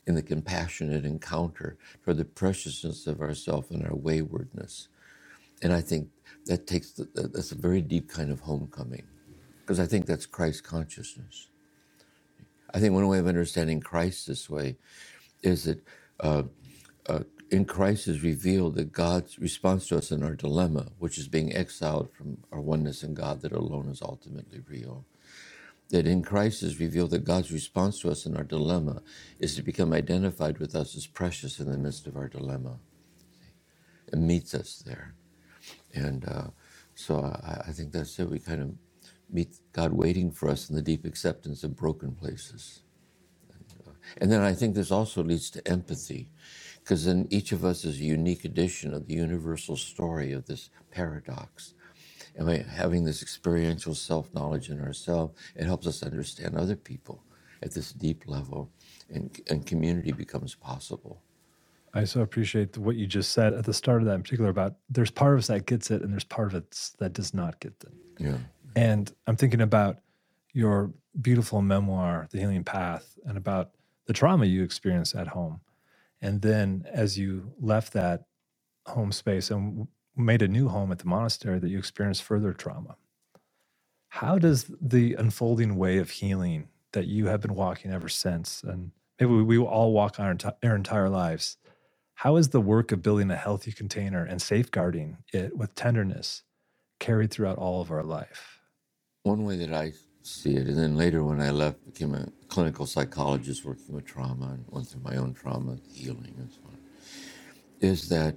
in the compassionate encounter toward the preciousness of ourself and our waywardness. And I think that's a very deep kind of homecoming, because I think that's Christ consciousness. I think one way of understanding Christ this way is that in Christ is revealed that God's response to us in our dilemma, which is being exiled from our oneness in God that alone is ultimately real. That in Christ is revealed that God's response to us in our dilemma is to become identified with us as precious in the midst of our dilemma. It meets us there. And so I think that's it. We kind of meet God waiting for us in the deep acceptance of broken places. And then I think this also leads to empathy, because then each of us is a unique edition of the universal story of this paradox. And by having this experiential self-knowledge in ourselves, it helps us understand other people at this deep level, and community becomes possible. I so appreciate what you just said at the start of that in particular about there's part of us that gets it and there's part of it that does not get it. Yeah. And I'm thinking about your beautiful memoir, The Healing Path, and about the trauma you experienced at home. And then as you left that home space and made a new home at the monastery, that you experienced further trauma. How does the unfolding way of healing that you have been walking ever since, and maybe we will all walk our entire lives, how is the work of building a healthy container and safeguarding it with tenderness carried throughout all of our life? One way that I see it, and then later when I left, became a clinical psychologist working with trauma and went through my own trauma healing and so on, is that,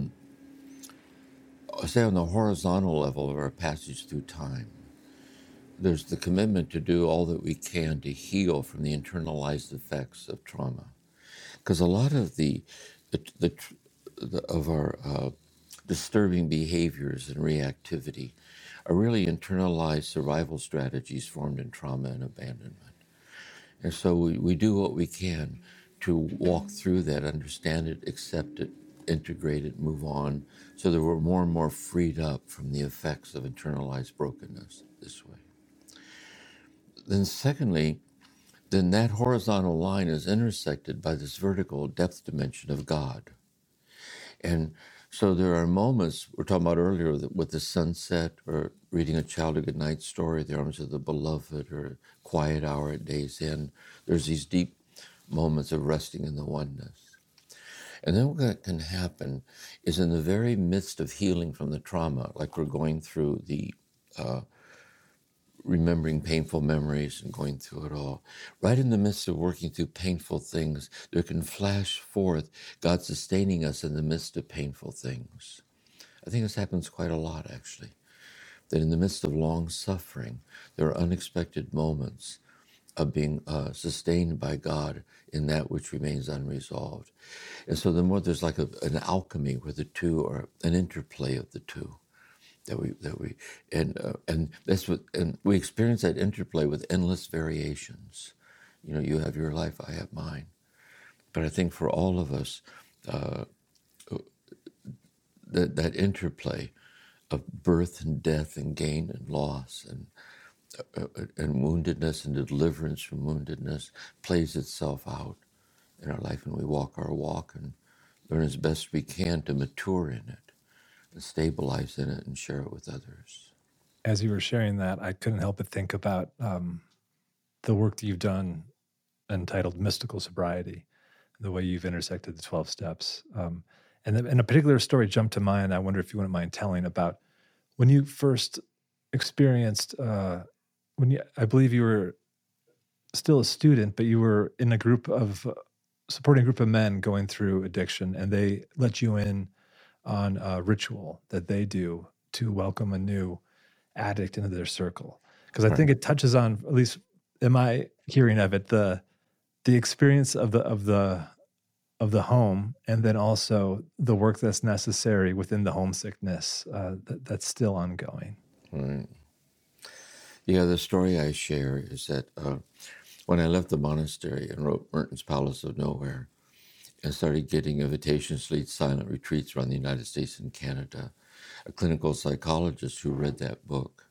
say on the horizontal level of our passage through time, there's the commitment to do all that we can to heal from the internalized effects of trauma. Because a lot of of our disturbing behaviors and reactivity are really internalized survival strategies formed in trauma and abandonment. And so we do what we can to walk through that, understand it, accept it, integrate it, move on, so that we're more and more freed up from the effects of internalized brokenness this way. Then secondly, then that horizontal line is intersected by this vertical depth dimension of God. And so there are moments, we're talking about earlier with the sunset, or reading a child a goodnight story, the arms of the beloved, or a quiet hour at day's end. There's these deep moments of resting in the oneness. And then what can happen is in the very midst of healing from the trauma, like we're going through the remembering painful memories and going through it all. Right in the midst of working through painful things, there can flash forth God sustaining us in the midst of painful things. I think this happens quite a lot, actually. That in the midst of long suffering, there are unexpected moments of being sustained by God in that which remains unresolved. And so the more there's like an alchemy where the two are an interplay of the two. And that's what, and we experience that interplay with endless variations. You know, you have your life, I have mine. But I think for all of us, that interplay of birth and death and gain and loss and woundedness and deliverance from woundedness plays itself out in our life, and we walk our walk and learn as best we can to mature in it, stabilize in it, and share it with others. As you were sharing that, I couldn't help but think about the work that you've done entitled Mystical Sobriety, the way you've intersected the 12 steps. And a particular story jumped to mind. I wonder if you wouldn't mind telling about when you first experienced, I believe you were still a student, but you were in a group of, supporting a group of men going through addiction, and they let you in on a ritual that they do to welcome a new addict into their circle. Because I think it touches on, at least in my hearing of it, the experience of the home, and then also the work that's necessary within the homesickness that's still ongoing. Right. Yeah, the story I share is that when I left the monastery and wrote Merton's Palace of Nowhere, and started getting invitations to lead silent retreats around the United States and Canada, a clinical psychologist who read that book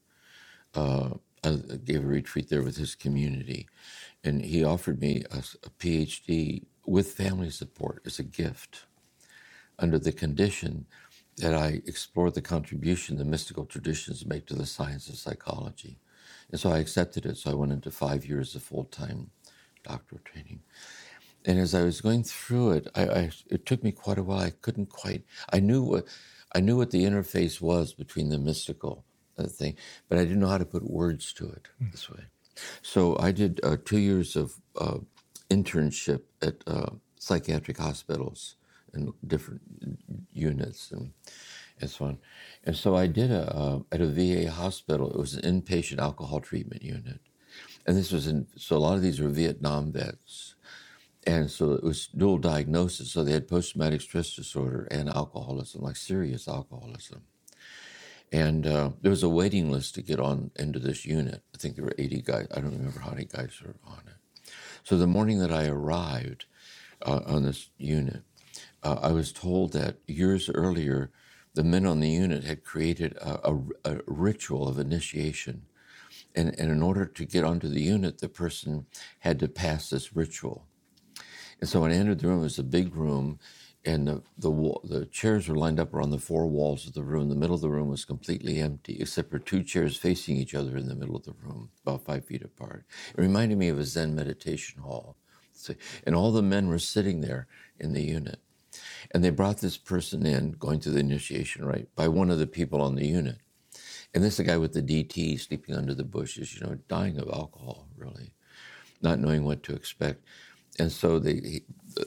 gave a retreat there with his community. And he offered me a PhD with family support as a gift, under the condition that I explore the contribution the mystical traditions make to the science of psychology. And so I accepted it. So I went into 5 years of full-time doctoral training. And as I was going through it, it took me quite a while. I knew what the interface was between the mystical thing, but I didn't know how to put words to it this way. So I did 2 years of internship at psychiatric hospitals and different units and so on. And so I did at a VA hospital. It was an inpatient alcohol treatment unit. And so a lot of these were Vietnam vets. And so it was dual diagnosis. So they had post-traumatic stress disorder and alcoholism, like serious alcoholism. And there was a waiting list to get on into this unit. I think there were 80 guys. I don't remember how many guys were on it. So the morning that I arrived on this unit, I was told that years earlier, the men on the unit had created a ritual of initiation. And in order to get onto the unit, the person had to pass this ritual. And so when I entered the room, it was a big room, and the chairs were lined up around the four walls of the room. The middle of the room was completely empty, except for two chairs facing each other in the middle of the room, about 5 feet apart. It reminded me of a Zen meditation hall. And all the men were sitting there in the unit. And they brought this person in, going through the initiation rite, by one of the people on the unit. And this is a guy with the DT sleeping under the bushes, dying of alcohol, really, not knowing what to expect. And so the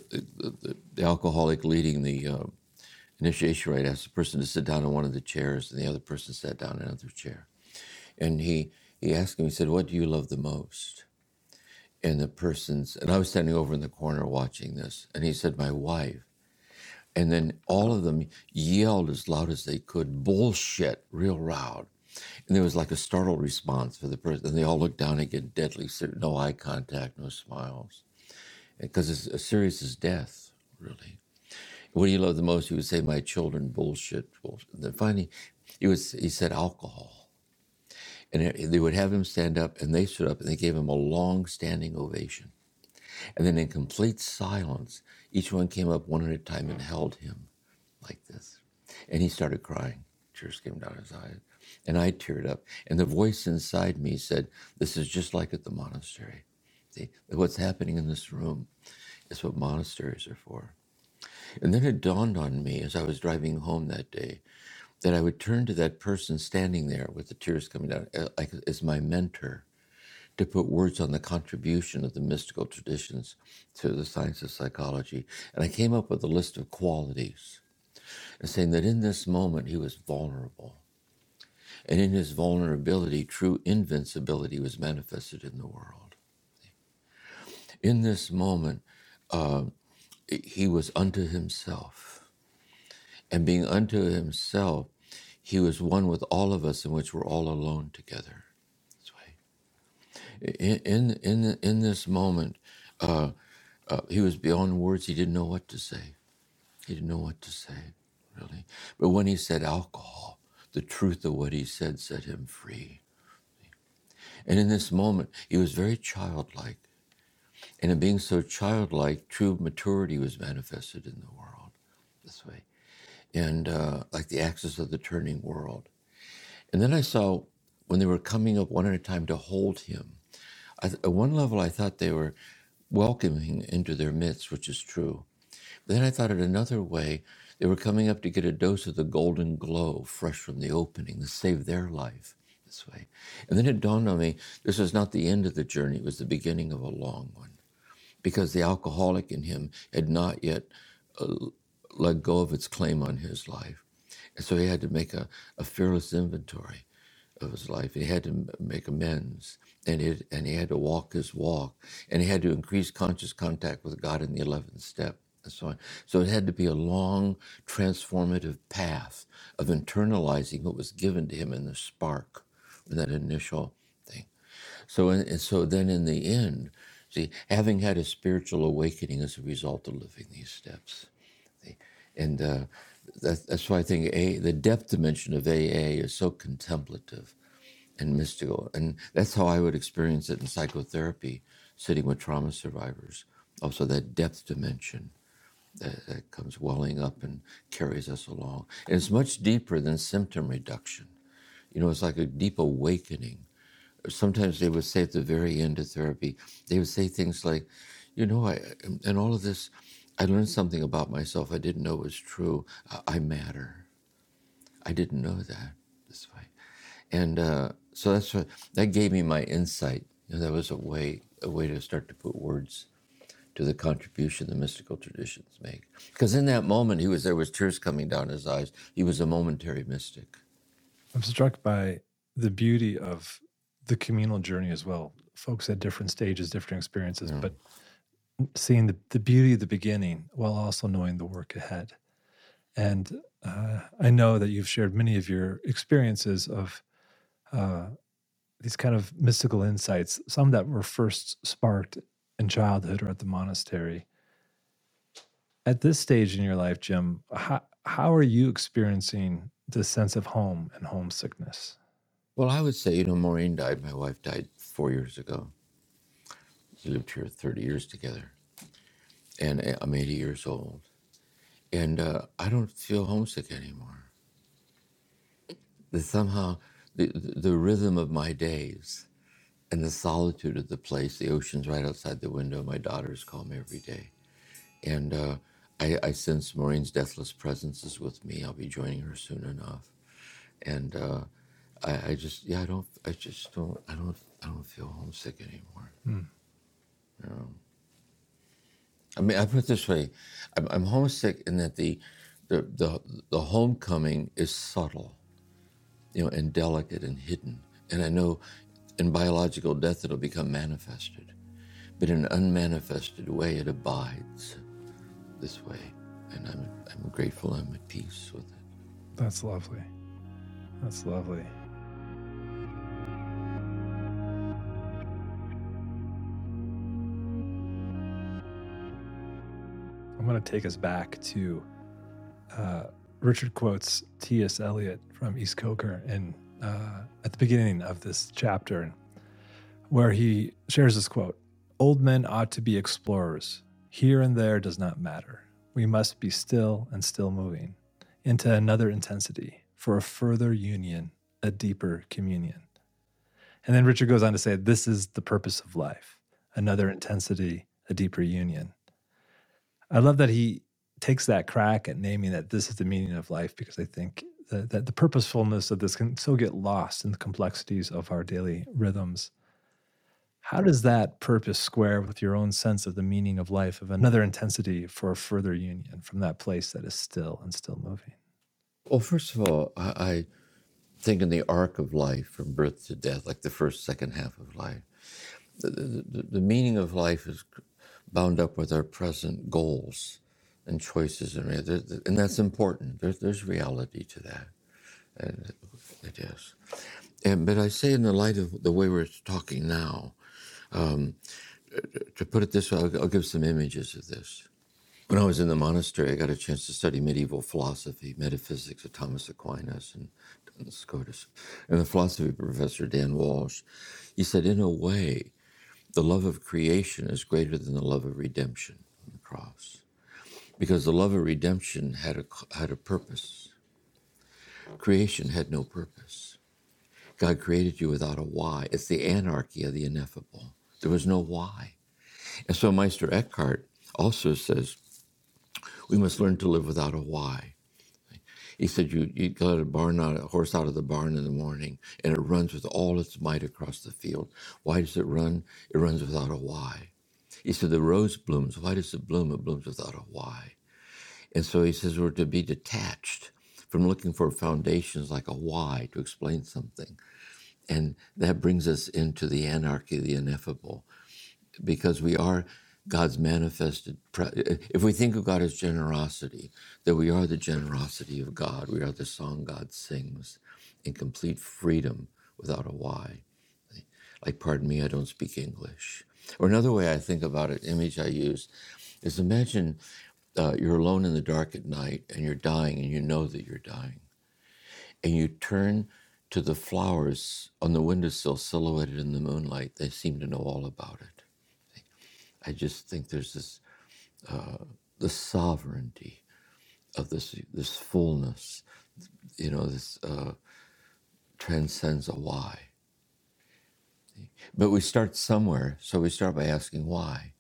alcoholic leading the initiation rite asked the person to sit down in one of the chairs, and the other person sat down in another chair. And he asked him, he said, "What do you love the most?" And and I was standing over in the corner watching this, and he said, "My wife." And then all of them yelled as loud as they could, "Bullshit," real loud. And there was like a startled response for the person. And they all looked down again, deadly serious, no eye contact, no smiles. Because it's as serious as death, really. What do you love the most? He would say, "My children." "Bullshit, bullshit." And then finally, he said, "Alcohol." And they would have him stand up, and they stood up, and they gave him a long standing ovation. And then in complete silence, each one came up one at a time and held him like this. And he started crying. Tears came down his eyes. And I teared up. And the voice inside me said, "This is just like at the monastery. See, what's happening in this room is what monasteries are for." And then it dawned on me as I was driving home that day that I would turn to that person standing there with the tears coming down like as my mentor, to put words on the contribution of the mystical traditions to the science of psychology. And I came up with a list of qualities, and saying that in this moment he was vulnerable. And in his vulnerability, true invincibility was manifested in the world. In this moment, he was unto himself. And being unto himself, he was one with all of us, in which we're all alone together. In this moment, he was beyond words. He didn't know what to say. He didn't know what to say, really. But when he said alcohol, the truth of what he said set him free. And in this moment, he was very childlike. And in being so childlike, true maturity was manifested in the world this way. And like the axis of the turning world. And then I saw when they were coming up one at a time to hold him, at one level, I thought they were welcoming into their midst, which is true. But then I thought in another way, they were coming up to get a dose of the golden glow fresh from the opening to save their life this way. And then it dawned on me, this was not the end of the journey. It was the beginning of a long one, because the alcoholic in him had not yet let go of its claim on his life. And so he had to make a fearless inventory of his life. He had to make amends. And he had to walk his walk, and he had to increase conscious contact with God in the 11th step, and so on. So it had to be a long, transformative path of internalizing what was given to him in the spark, in that initial thing. So then in the end, see, having had a spiritual awakening as a result of living these steps, see, and that's why I think the depth dimension of AA is so contemplative and mystical. And that's how I would experience it in psychotherapy, sitting with trauma survivors Also that depth dimension that comes welling up and carries us along. And it's much deeper than symptom reduction. It's like a deep awakening. Sometimes they would say at the very end of therapy, they would say things like, in all of this, I learned something about myself I didn't know was true. I matter. I didn't know that this way. And so that gave me my insight. That was a way to start to put words to the contribution the mystical traditions make. Because in that moment, there was tears coming down his eyes. He was a momentary mystic. I'm struck by the beauty of the communal journey as well. Folks at different stages, different experiences, but seeing the beauty of the beginning while also knowing the work ahead. And I know that you've shared many of your experiences of these kind of mystical insights, some that were first sparked in childhood or at the monastery. At this stage in your life, Jim, how are you experiencing the sense of home and homesickness? Well, I would say, Maureen died. My wife died 4 years ago. We lived here 30 years together. And I'm 80 years old. And I don't feel homesick anymore. Somehow, the rhythm of my days and the solitude of the place, the ocean's right outside the window. My daughters call me every day. And I sense Maureen's deathless presence is with me. I'll be joining her soon enough. And I don't feel homesick anymore. I mean, I put it this way: I'm homesick in that the homecoming is subtle, and delicate and hidden. And I know in biological death it'll become manifested, but in an unmanifested way it abides this way, and I'm grateful. I'm at peace with it. That's lovely. That's lovely. I'm going to take us back to Richard quotes T.S. Eliot from East Coker at the beginning of this chapter, where he shares this quote: "Old men ought to be explorers. Here and there does not matter. We must be still and still moving into another intensity for a further union, a deeper communion." And then Richard goes on to say, this is the purpose of life, another intensity, a deeper union. I love that he takes that crack at naming that this is the meaning of life, because I think that the purposefulness of this can so get lost in the complexities of our daily rhythms. How does that purpose square with your own sense of the meaning of life, of another intensity for a further union from that place that is still and still moving? Well, first of all, I think in the arc of life, from birth to death, like the first, second half of life, the meaning of life is bound up with our present goals and choices, and that's important. There's reality to that, and it is. But I say, in the light of the way we're talking now, to put it this way, I'll give some images of this. When I was in the monastery, I got a chance to study medieval philosophy, metaphysics of Thomas Aquinas and Duns Scotus. And the philosophy professor, Dan Walsh, he said, in a way, the love of creation is greater than the love of redemption on the cross. Because the love of redemption had a purpose. Creation had no purpose. God created you without a why. It's the anarchy of the ineffable. There was no why. And so Meister Eckhart also says, we must learn to live without a why. He said, you let a horse out of the barn in the morning, and it runs with all its might across the field. Why does it run? It runs without a why. He said, the rose blooms. Why does it bloom? It blooms without a why. And so he says, we're to be detached from looking for foundations like a why to explain something. And that brings us into the anarchy of the ineffable, because we are God's manifested. If we think of God as generosity, that we are the generosity of God. We are the song God sings in complete freedom without a why. Like, pardon me, I don't speak English. Or another way I think about it, image I use, is imagine you're alone in the dark at night and you're dying and you know that you're dying. And you turn to the flowers on the windowsill silhouetted in the moonlight. They seem to know all about it. I just think there's this, the sovereignty of this fullness, this transcends a why. But we start somewhere, so we start by asking why.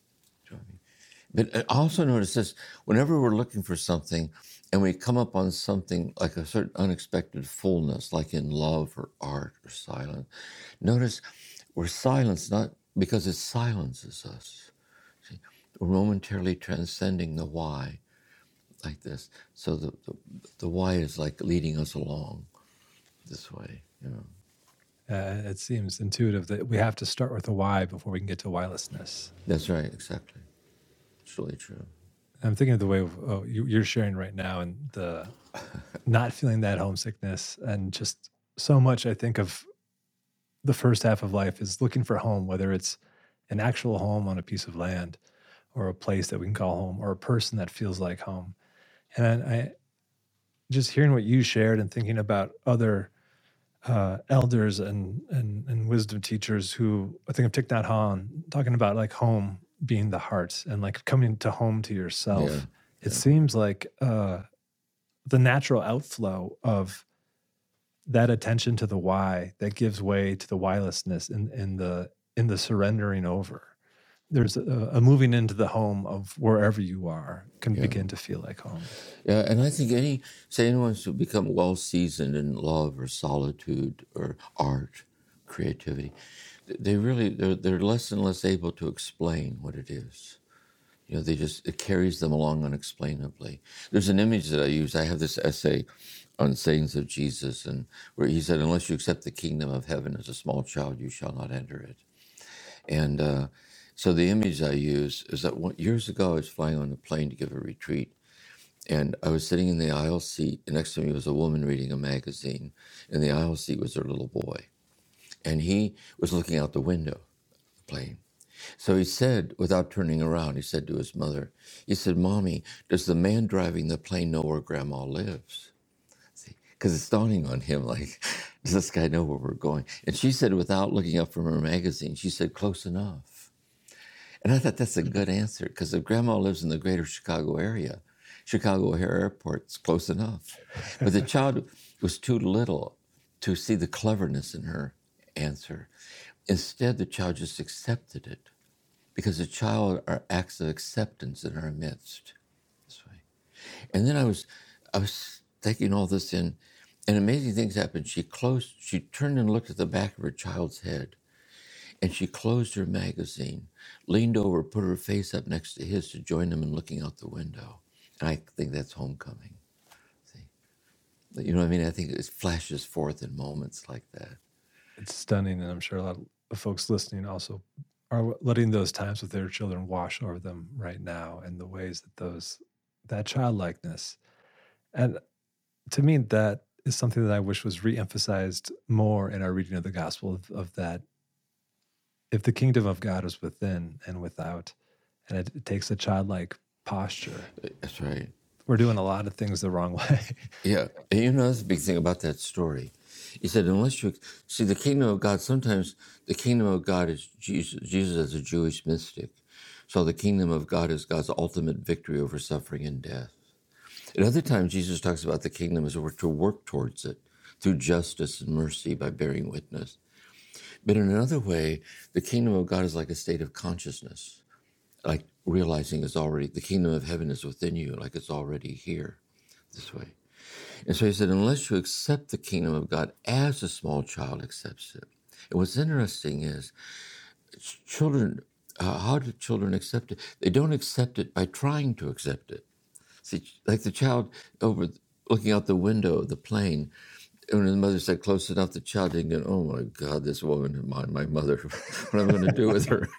But I also notice this, whenever we're looking for something and we come up on something like a certain unexpected fullness, like in love or art or silence, notice we're silenced not because it silences us. See, we're momentarily transcending the why like this. So the why is like leading us along this way, It seems intuitive that we have to start with the why before we can get to whylessness. That's right, exactly. It's really true. I'm thinking of the way you're sharing right now, and the not feeling that homesickness, and just so much. I think of the first half of life is looking for home, whether it's an actual home on a piece of land, or a place that we can call home, or a person that feels like home. And I just hearing what you shared and thinking about other elders and wisdom teachers who, I think of Thich Nhat Hanh, talking about like home being the heart and like coming to home to yourself. Yeah, it seems like the natural outflow of that attention to the why that gives way to the whylessness in the surrendering over. There's a moving into the home of wherever you are can begin to feel like home. Yeah, and I think anyone who become well seasoned in love or solitude or art, creativity, they're less and less able to explain what it is. It carries them along unexplainably. There's an image that I use. I have this essay on sayings of Jesus, and where he said, "Unless you accept the kingdom of heaven as a small child, you shall not enter it." And so the image I use is that years ago I was flying on a plane to give a retreat, and I was sitting in the aisle seat, and next to me was a woman reading a magazine, and the aisle seat was her little boy. And he was looking out the window of the plane. So he said, without turning around, he said to his mother, he said, "Mommy, does the man driving the plane know where Grandma lives?" See, because it's dawning on him, like, does this guy know where we're going? And she said, without looking up from her magazine, she said, "Close enough." And I thought that's a good answer, because if Grandma lives in the greater Chicago area, Chicago O'Hare Airport's close enough. But the child was too little to see the cleverness in her answer. Instead, the child just accepted it, because the child are acts of acceptance in our midst this way. And then I was taking all this in, and amazing things happened. She turned and looked at the back of her child's head, and she closed her magazine, leaned over, put her face up next to his to join him in looking out the window. And I think that's homecoming. See, you know what I mean? I think it flashes forth in moments like that. It's stunning, and I'm sure a lot of folks listening also are letting those times with their children wash over them right now, and the ways that childlikeness. And to me, that is something that I wish was reemphasized more in our reading of the gospel, of that if the kingdom of God is within and without, and it takes a childlike posture. That's right. We're doing a lot of things the wrong way. Yeah. And that's the big thing about that story. He said, unless you see the kingdom of God, sometimes the kingdom of God is Jesus as a Jewish mystic. So the kingdom of God is God's ultimate victory over suffering and death. At other times, Jesus talks about the kingdom as we're to work towards it through justice and mercy by bearing witness. But in another way, the kingdom of God is like a state of consciousness, like realizing the kingdom of heaven is within you, like it's already here this way. And so he said, unless you accept the kingdom of God as a small child accepts it. And what's interesting is children, how do children accept it? They don't accept it by trying to accept it. See, like the child over looking out the window of the plane, when the mother said close enough, the child didn't go, "Oh my God, this woman, my mother, what am I going to do with her?"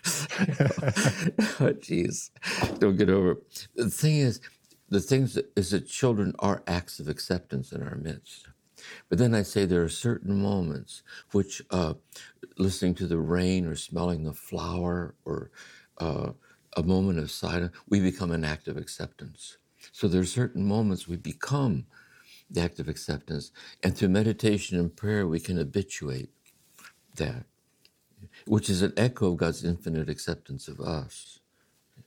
Oh, geez, don't get over it. The thing is, that children are acts of acceptance in our midst. But then I say there are certain moments which, listening to the rain or smelling the flower or a moment of silence, we become an act of acceptance. So there are certain moments we become the act of acceptance, and through meditation and prayer we can habituate that, which is an echo of God's infinite acceptance of us.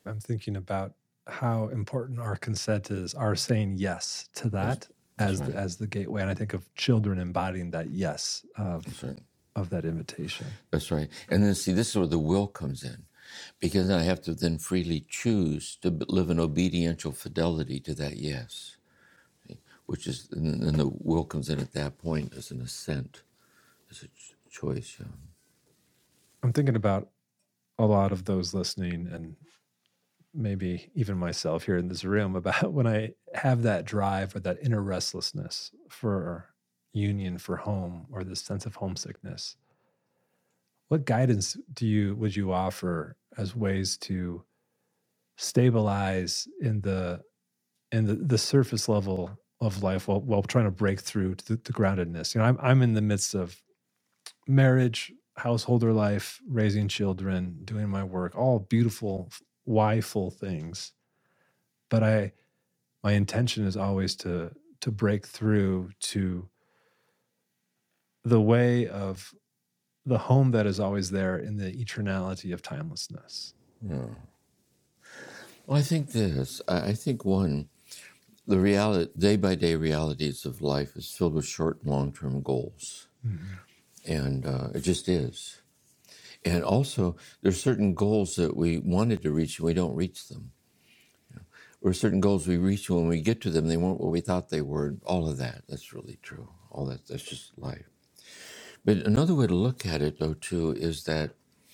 I'm thinking about how important our consent is, our saying yes to that That's as the gateway. And I think of children embodying that yes That's right. of that invitation. That's right. And then see, this is where the will comes in, because I have to then freely choose to live in obediential fidelity to that yes, which is, and then the will comes in at that point as an assent, as a choice. Yeah. I'm thinking about a lot of those listening, and maybe even myself here in this room, about when I have that drive or that inner restlessness for union, for home, or this sense of homesickness. What guidance would you offer as ways to stabilize in the surface level of life while trying to break through to the groundedness? You know, I'm in the midst of marriage, householder life, raising children, doing my work, all beautiful, why-ful things. But my intention is always to break through to the way of the home that is always there in the eternality of timelessness. Yeah. Well, I think this. I think one, the reality, day-by-day realities of life is filled with short and long-term goals. Mm-hmm. And it just is. And also, there's certain goals that we wanted to reach and we don't reach them. Or certain goals we reach, when we get to them, they weren't what we thought they were. All of that, that's really true. All that's just life. But another way to look at it, though, too, is that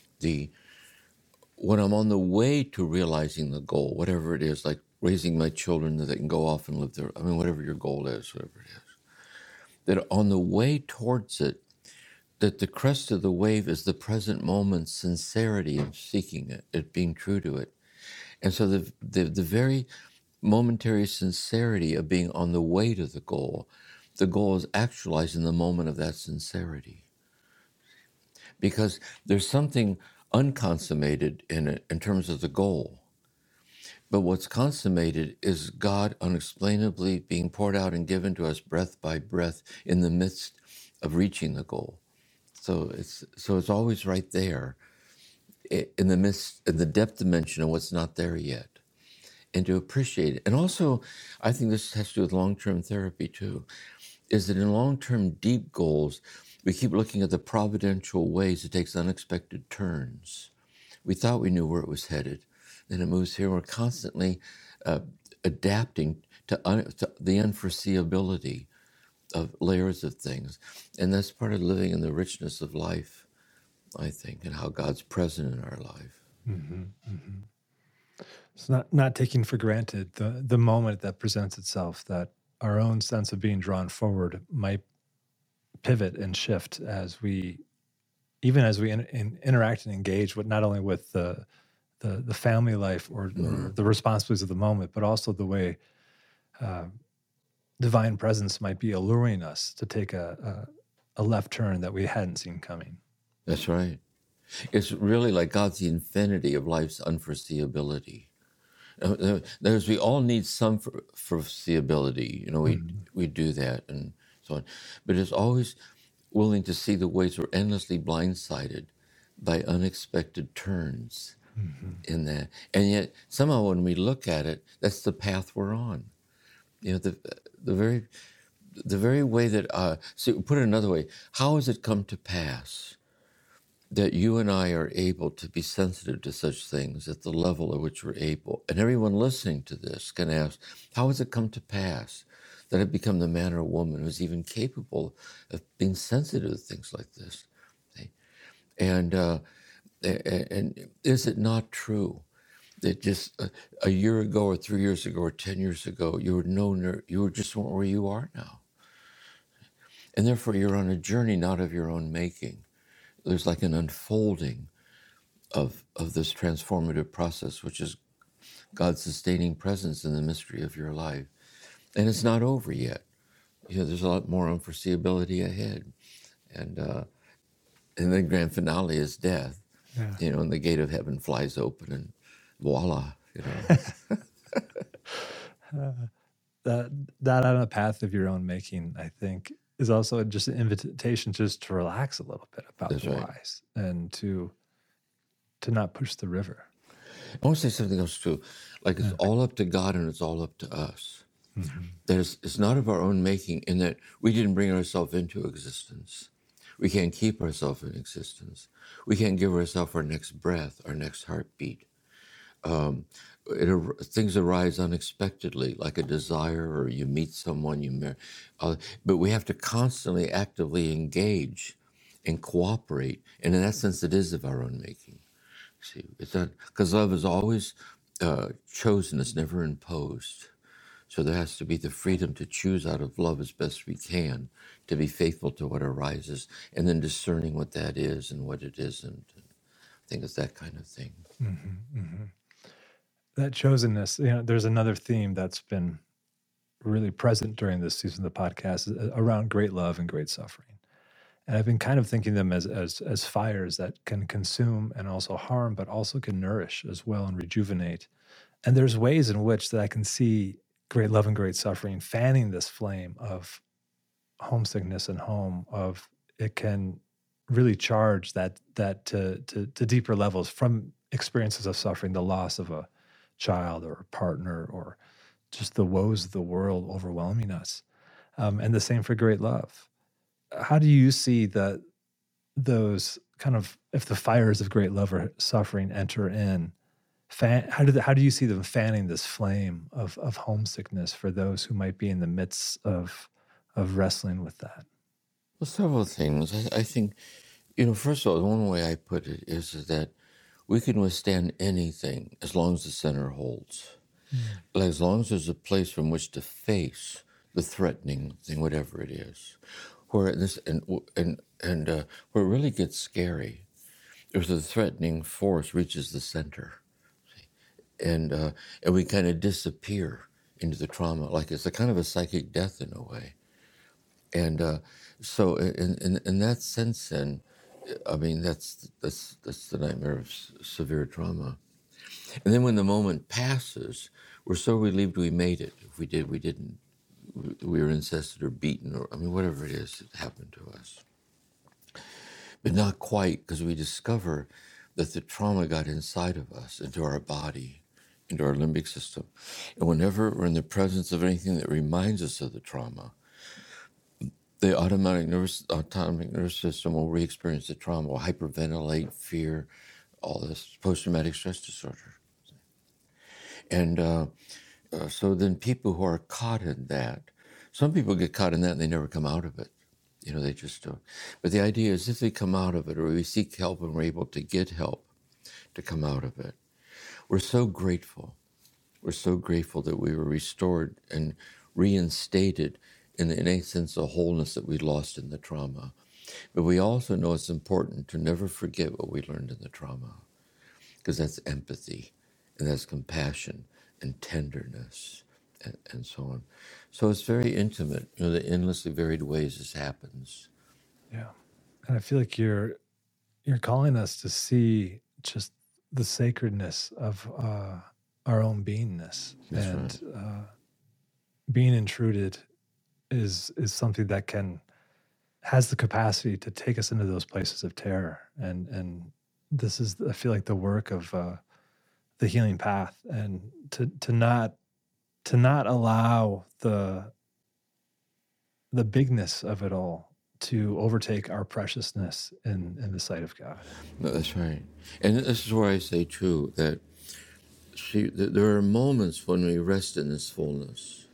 when I'm on the way to realizing the goal, whatever it is, like raising my children that they can go off and live their, whatever your goal is, whatever it is, that on the way towards it, that the crest of the wave is the present moment's sincerity in seeking it being true to it. And so the very momentary sincerity of being on the way to the goal is actualizing the moment of that sincerity. Because there's something unconsummated in it in terms of the goal. But what's consummated is God unexplainably being poured out and given to us breath by breath in the midst of reaching the goal. So it's always right there in the midst, in the depth dimension of what's not there yet, and to appreciate it. And also, I think this has to do with long-term therapy too, is that in long-term deep goals, we keep looking at the providential ways it takes unexpected turns. We thought we knew where it was headed, then it moves here. We're constantly adapting to the unforeseeability of layers of things. And that's part of living in the richness of life, I think, and how God's present in our life. Mm-hmm, mm-hmm. It's not taking for granted the moment that presents itself, that our own sense of being drawn forward might pivot and shift as we interact and engage with not only with the family life or the responsibilities of the moment, but also the way divine presence might be alluring us to take a left turn that we hadn't seen coming. That's right. It's really like God's the infinity of life's unforeseeability. We all need some foreseeability. We do that and so on. But it's always willing to see the ways we're endlessly blindsided by unexpected turns in that. And yet, somehow when we look at it, that's the path we're on. The very way that, put it another way, how has it come to pass that you and I are able to be sensitive to such things at the level at which we're able? And everyone listening to this can ask, how has it come to pass that I've become the man or woman who's even capable of being sensitive to things like this? And is it not true that just a year ago or 3 years ago or 10 years ago, you were just where you are now? And therefore you're on a journey not of your own making. There's like an unfolding of this transformative process, which is God's sustaining presence in the mystery of your life. And it's not over yet. There's a lot more unforeseeability ahead. And the grand finale is death. Yeah. And the gate of heaven flies open and voila, that on a path of your own making, I think, is also just an invitation just to relax a little bit about the whys and to not push the river. I want to say something else too. Like it's all up to God and it's all up to us. That it's not of our own making, in that we didn't bring ourselves into existence. We can't keep ourselves in existence. We can't give ourselves our next breath, our next heartbeat. Things arise unexpectedly, like a desire, or you meet someone, you marry. But we have to constantly, actively engage and cooperate. And in that sense, it is of our own making. See, it's not, because love is always chosen, it's never imposed. So there has to be the freedom to choose out of love as best we can, to be faithful to what arises, and then discerning what that is and what it isn't. I think it's that kind of thing. That chosenness, there's another theme that's been really present during this season of the podcast around great love and great suffering. And I've been kind of thinking them as fires that can consume and also harm, but also can nourish as well and rejuvenate. And there's ways in which that I can see great love and great suffering fanning this flame of homesickness and home. Of it can really charge that to deeper levels from experiences of suffering, the loss of a child or a partner, or just the woes of the world overwhelming us. And the same for great love. How do you see those kind of, if the fires of great love or suffering enter in, how do you see them fanning this flame of homesickness for those who might be in the midst of wrestling with that? Well, several things. I think, first of all, one way I put it is that we can withstand anything as long as the center holds. Like as long as there's a place from which to face the threatening thing, whatever it is. Where this and where it really gets scary is the threatening force reaches the center, and we kind of disappear into the trauma, like it's a kind of a psychic death in a way. And so in that sense, then, I mean that's the nightmare of severe trauma. And then when the moment passes, we're so relieved we made it. If we did, we didn't. We were incested or beaten, or whatever it is that happened to us. But not quite, because we discover that the trauma got inside of us, into our body, into our limbic system. And whenever we're in the presence of anything that reminds us of the trauma, the autonomic nervous system will re-experience the trauma, will hyperventilate, fear, all this post-traumatic stress disorder. And so then people who are caught in that, some people get caught in that and they never come out of it. They just don't. But the idea is if they come out of it, or we seek help and we're able to get help to come out of it, we're so grateful. We're so grateful that we were restored and reinstated in the innate sense of wholeness that we lost in the trauma. But we also know it's important to never forget what we learned in the trauma, because that's empathy, and that's compassion and tenderness, and so on. So it's very intimate, the endlessly varied ways this happens. Yeah. And I feel like you're calling us to see just the sacredness of our own beingness. That's and right. Being intruded is something that has the capacity to take us into those places of terror. And this is, I feel like, the work of the healing path, and to not allow the bigness of it all to overtake our preciousness in the sight of God. No, that's right. And this is where I say too that there are moments when we rest in this fullness,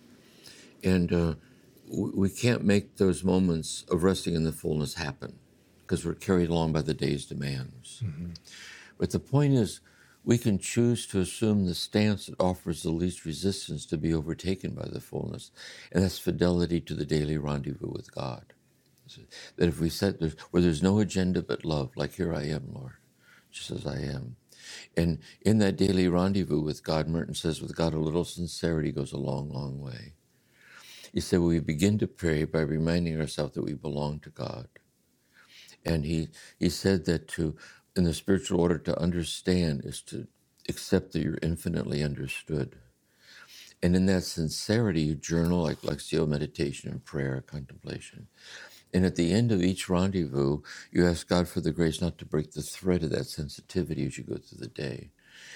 and we can't make those moments of resting in the fullness happen because we're carried along by the day's demands. But the point is, we can choose to assume the stance that offers the least resistance to be overtaken by the fullness, and that's fidelity to the daily rendezvous with God. That if we set where there's no agenda but love, like here I am, Lord, just as I am. And in that daily rendezvous with God, Merton says, with God a little sincerity goes a long, long way. He said, we begin to pray by reminding ourselves that we belong to God. And he said that in the spiritual order, to understand is to accept that you're infinitely understood. And in that sincerity, you journal, like Lectio, meditation and prayer, contemplation. And at the end of each rendezvous, you ask God for the grace not to break the thread of that sensitivity as you go through the day.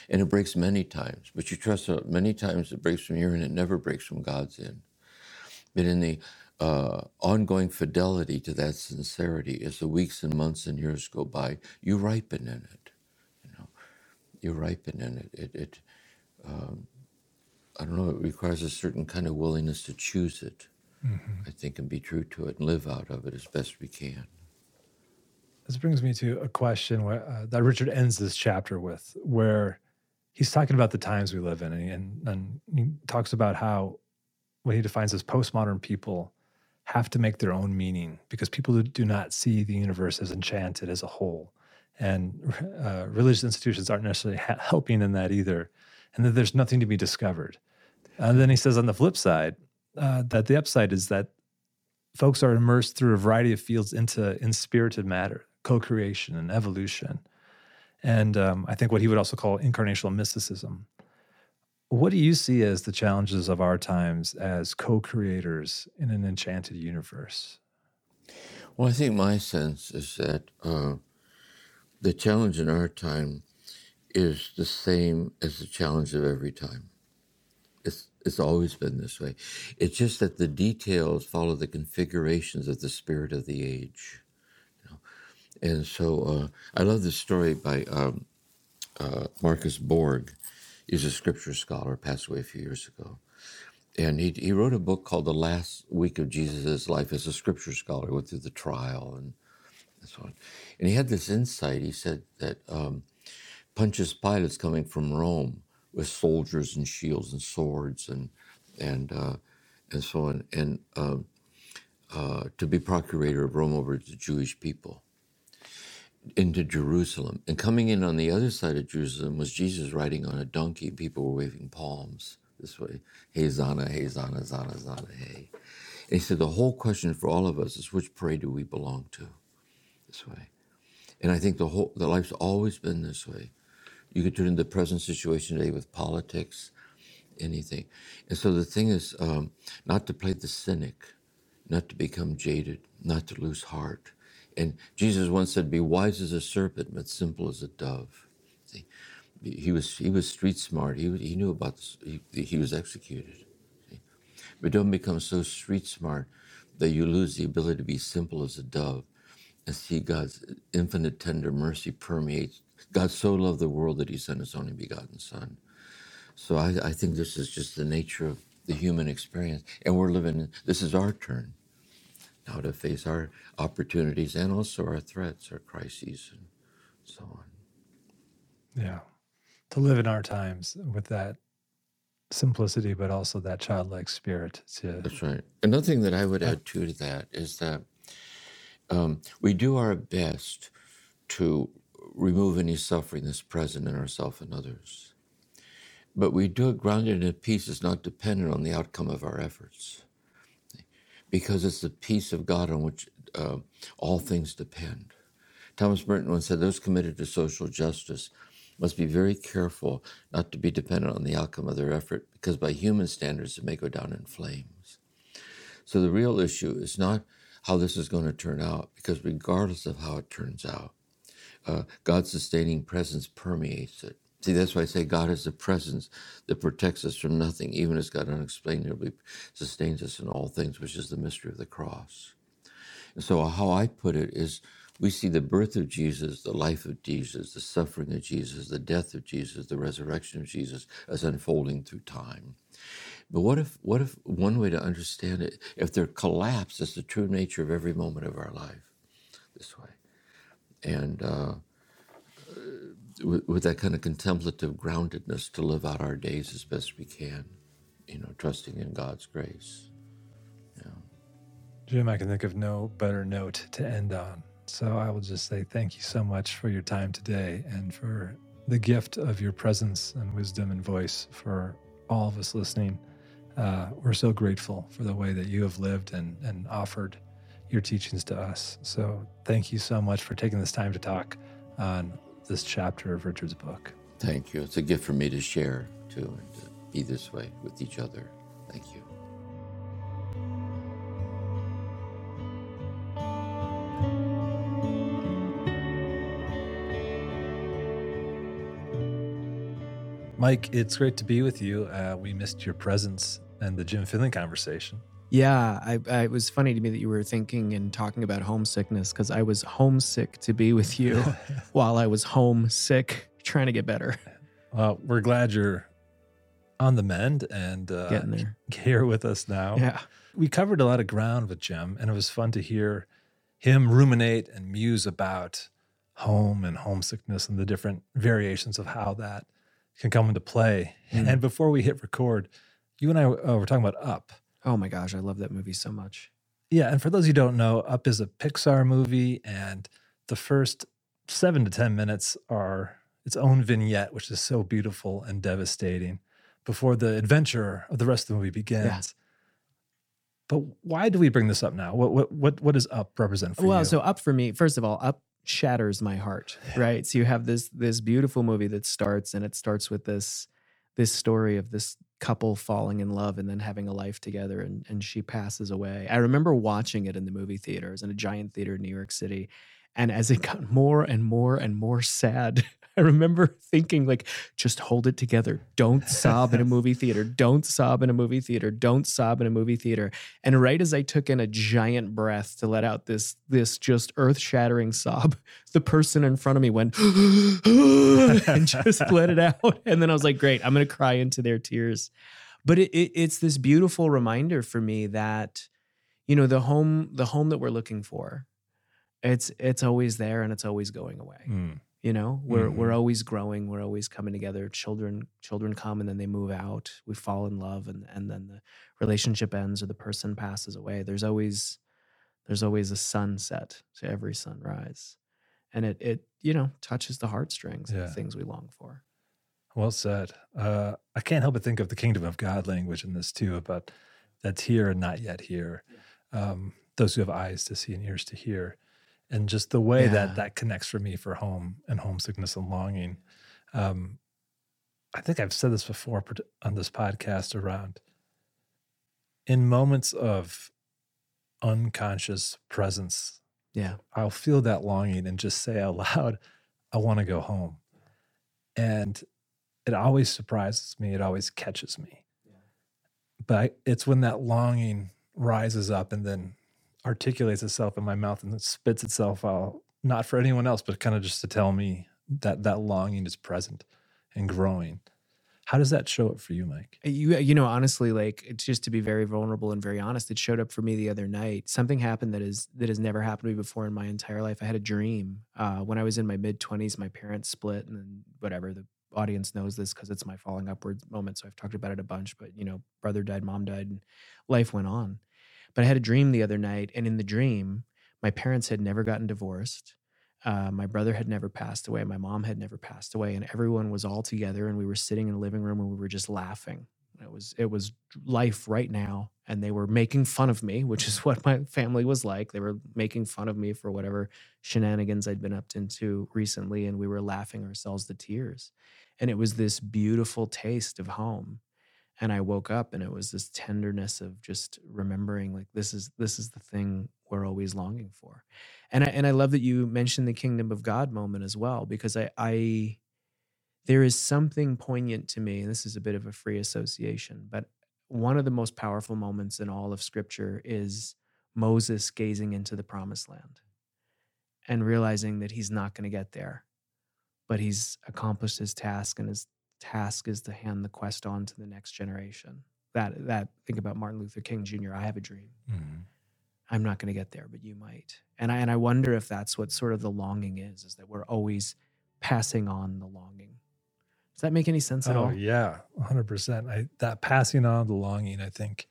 And it breaks many times, but you trust that many times it breaks from your end, it never breaks from God's end. But in the ongoing fidelity to that sincerity, as the weeks and months and years go by, you ripen in it. You ripen in it. I don't know, it requires a certain kind of willingness to choose it, I think, and be true to it and live out of it as best we can. This brings me to a question that Richard ends this chapter with, where he's talking about the times we live in, and he talks about how what he defines as postmodern people have to make their own meaning because people do not see the universe as enchanted as a whole. And religious institutions aren't necessarily helping in that either, and that there's nothing to be discovered. And then he says on the flip side, that the upside is that folks are immersed through a variety of fields into inspirited matter, co-creation and evolution. And I think what he would also call incarnational mysticism. What do you see as the challenges of our times as co-creators in an enchanted universe? Well, I think my sense is that the challenge in our time is the same as the challenge of every time. It's always been this way. It's just that the details follow the configurations of the spirit of the age. And so I love this story by Marcus Borg. He's a scripture scholar, passed away a few years ago. And he wrote a book called The Last Week of Jesus' Life as a scripture scholar. He went through the trial and so on. And he had this insight. He said that Pontius Pilate's coming from Rome with soldiers and shields and swords and so on, and to be procurator of Rome over the Jewish people into Jerusalem. And coming in on the other side of Jerusalem was Jesus riding on a donkey. People were waving palms this way. Hey, Zana, Zana, Zana, hey. And he said, the whole question for all of us is which parade do we belong to? This way. And I think the life's always been this way. You could turn into the present situation today with politics, anything. And so the thing is not to play the cynic, not to become jaded, not to lose heart. And Jesus once said, be wise as a serpent, but simple as a dove. See, he was street smart. He knew about this. He was executed. See? But don't become so street smart that you lose the ability to be simple as a dove and see God's infinite tender mercy permeate. God so loved the world that he sent his only begotten son. So I think this is just the nature of the human experience. And we're living, this is our turn now to face our opportunities and also our threats, our crises, and so on. Yeah. To live in our times with that simplicity, but also that childlike spirit. That's right. Another thing that I would add to that is that we do our best to remove any suffering that's present in ourselves and others. But we do it grounded in a peace that's not dependent on the outcome of our efforts, because it's the peace of God on which all things depend. Thomas Merton once said, those committed to social justice must be very careful not to be dependent on the outcome of their effort, because by human standards it may go down in flames. So the real issue is not how this is going to turn out, because regardless of how it turns out, God's sustaining presence permeates it. See, that's why I say God is a presence that protects us from nothing, even as God unexplainably sustains us in all things, which is the mystery of the cross. And so how I put it is, we see the birth of Jesus, the life of Jesus, the suffering of Jesus, the death of Jesus, the resurrection of Jesus as unfolding through time. But what if one way to understand it, if their collapse is the true nature of every moment of our life, this way, and with that kind of contemplative groundedness to live out our days as best we can, trusting in God's grace. Yeah. Jim, I can think of no better note to end on. So I will just say thank you so much for your time today and for the gift of your presence and wisdom and voice for all of us listening. We're so grateful for the way that you have lived and offered your teachings to us. So thank you so much for taking this time to talk on this chapter of Richard's book. Thank you. It's a gift for me to share, too, and to be this way with each other. Thank you. Mike, it's great to be with you. We missed your presence and the Jim Finley conversation. Yeah, it was funny to me that you were thinking and talking about homesickness, because I was homesick to be with you while I was homesick trying to get better. Well, we're glad you're on the mend and Getting there. here with us now. Yeah. We covered a lot of ground with Jim, and it was fun to hear him ruminate and muse about home and homesickness and the different variations of how that can come into play. And before we hit record, you and I were talking about Up. Oh my gosh, I love that movie so much. Yeah, and for those who don't know, Up is a Pixar movie, and the first 7 to 10 minutes are its own vignette, which is so beautiful and devastating, before the adventure of the rest of the movie begins. Yeah. But why do we bring this up now? What does Up represent for you? Well, so Up for me, first of all, Up shatters my heart, right? So you have this beautiful movie that starts, and it starts with this story of this couple falling in love and then having a life together, and she passes away. I remember watching it in the movie theaters, in a giant theater in New York City. And as it got more and more and more sad, I remember thinking, like, just hold it together. Don't sob in a movie theater. Don't sob in a movie theater. Don't sob in a movie theater. And right as I took in a giant breath to let out this just earth-shattering sob, the person in front of me went, and just let it out. And then I was like, great, I'm going to cry into their tears. But it's this beautiful reminder for me that, you know, the home that we're looking for, it's always there, and it's always going away. You know, we're always growing, we're always coming together. Children come and then they move out. We fall in love, and then the relationship ends or the person passes away. There's always a sunset to every sunrise, and it you know, touches the heartstrings of the things we long for. Well said. I can't help but think of the kingdom of God language in this too, about that's here and not yet here. Those who have eyes to see and ears to hear. And just the way that connects for me for home and homesickness and longing. I think I've said this before on this podcast around, in moments of unconscious presence, I'll feel that longing and just say out loud, I want to go home. And it always surprises me. It always catches me. But it's when that longing rises up and then articulates itself in my mouth and it spits itself out, not for anyone else, but kind of just to tell me that longing is present and growing. How does that show up for you, Mike? You know, honestly, like, it's just to be very vulnerable and very honest, it showed up for me the other night. Something happened that has never happened to me before in my entire life. I had a dream. When I was in my mid-20s, my parents split, and then whatever, the audience knows this because it's my falling upwards moment, so I've talked about it a bunch, but, you know, brother died, mom died, and life went on. But I had a dream the other night, and in the dream, my parents had never gotten divorced. My brother had never passed away. My mom had never passed away, and everyone was all together, and we were sitting in the living room, and we were just laughing. It was life right now, and they were making fun of me, which is what my family was like. They were making fun of me for whatever shenanigans I'd been up to recently, and we were laughing ourselves to tears. And it was this beautiful taste of home. And I woke up, and it was this tenderness of just remembering, like, this is the thing we're always longing for. And I love that you mentioned the kingdom of God moment as well, because I there is something poignant to me, and this is a bit of a free association, but one of the most powerful moments in all of Scripture is Moses gazing into the promised land and realizing that he's not going to get there, but he's accomplished his task, and his task is to hand the quest on to the next generation. That think about Martin Luther King Jr. I have a dream. Mm-hmm. I'm not going to get there, but you might. And I wonder if that's what sort of the longing is that we're always passing on the longing. Does that make any sense at all? Oh, yeah, 100%. That passing on the longing, I think,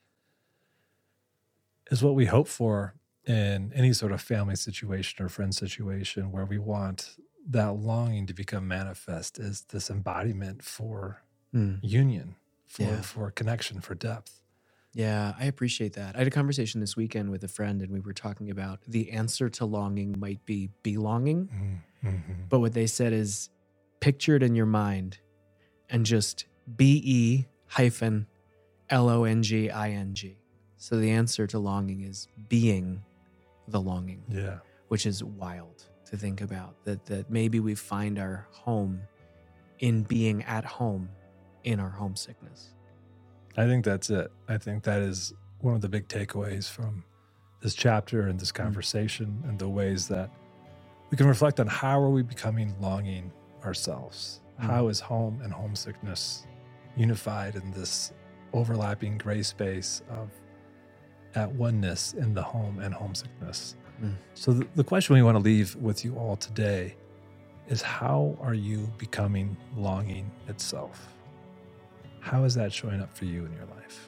is what we hope for in any sort of family situation or friend situation, where we want that longing to become manifest as this embodiment for union, for connection, for depth. Yeah, I appreciate that. I had a conversation this weekend with a friend, and we were talking about the answer to longing might be belonging. Mm-hmm. But what they said is, picture it in your mind and just BE-LONGING. So the answer to longing is being the longing. Yeah. Which is wild to think about, that maybe we find our home in being at home in our homesickness. I think that's it. I think that is one of the big takeaways from this chapter and this conversation, and the ways that we can reflect on how are we becoming longing ourselves. How is home and homesickness unified in this overlapping gray space of at oneness in the home and homesickness? So the question we want to leave with you all today is, how are you becoming longing itself? How is that showing up for you in your life?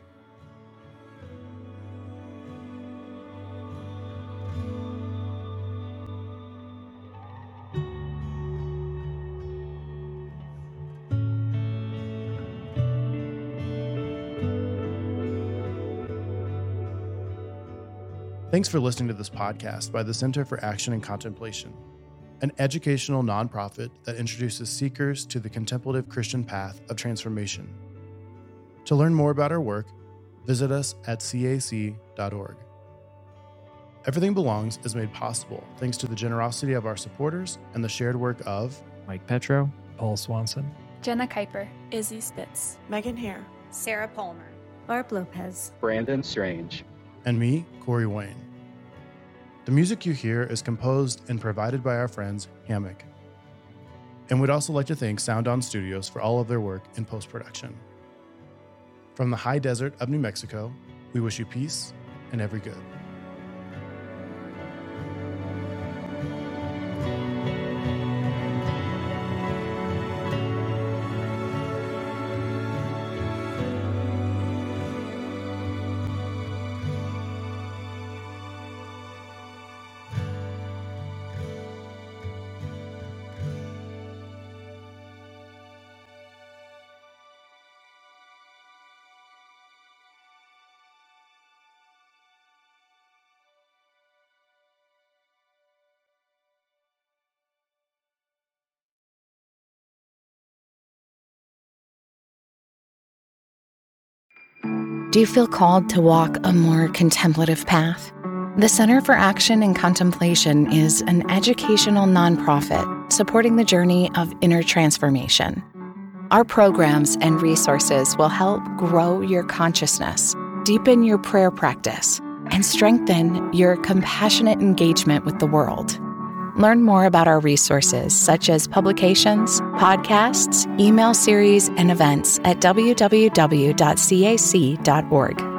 Thanks for listening to this podcast by the Center for Action and Contemplation, an educational nonprofit that introduces seekers to the contemplative Christian path of transformation. To learn more about our work, visit us at cac.org. Everything Belongs is made possible thanks to the generosity of our supporters and the shared work of Mike Petro, Paul Swanson, Jenna Kuiper, Izzy Spitz, Megan Hare, Sarah Palmer, Barb Lopez, Brandon Strange, and me, Corey Wayne. The music you hear is composed and provided by our friends Hammock. And we'd also like to thank Sound On Studios for all of their work in post-production. From the high desert of New Mexico, we wish you peace and every good. Do you feel called to walk a more contemplative path? The Center for Action and Contemplation is an educational nonprofit supporting the journey of inner transformation. Our programs and resources will help grow your consciousness, deepen your prayer practice, and strengthen your compassionate engagement with the world. Learn more about our resources, such as publications, podcasts, email series, and events at www.cac.org.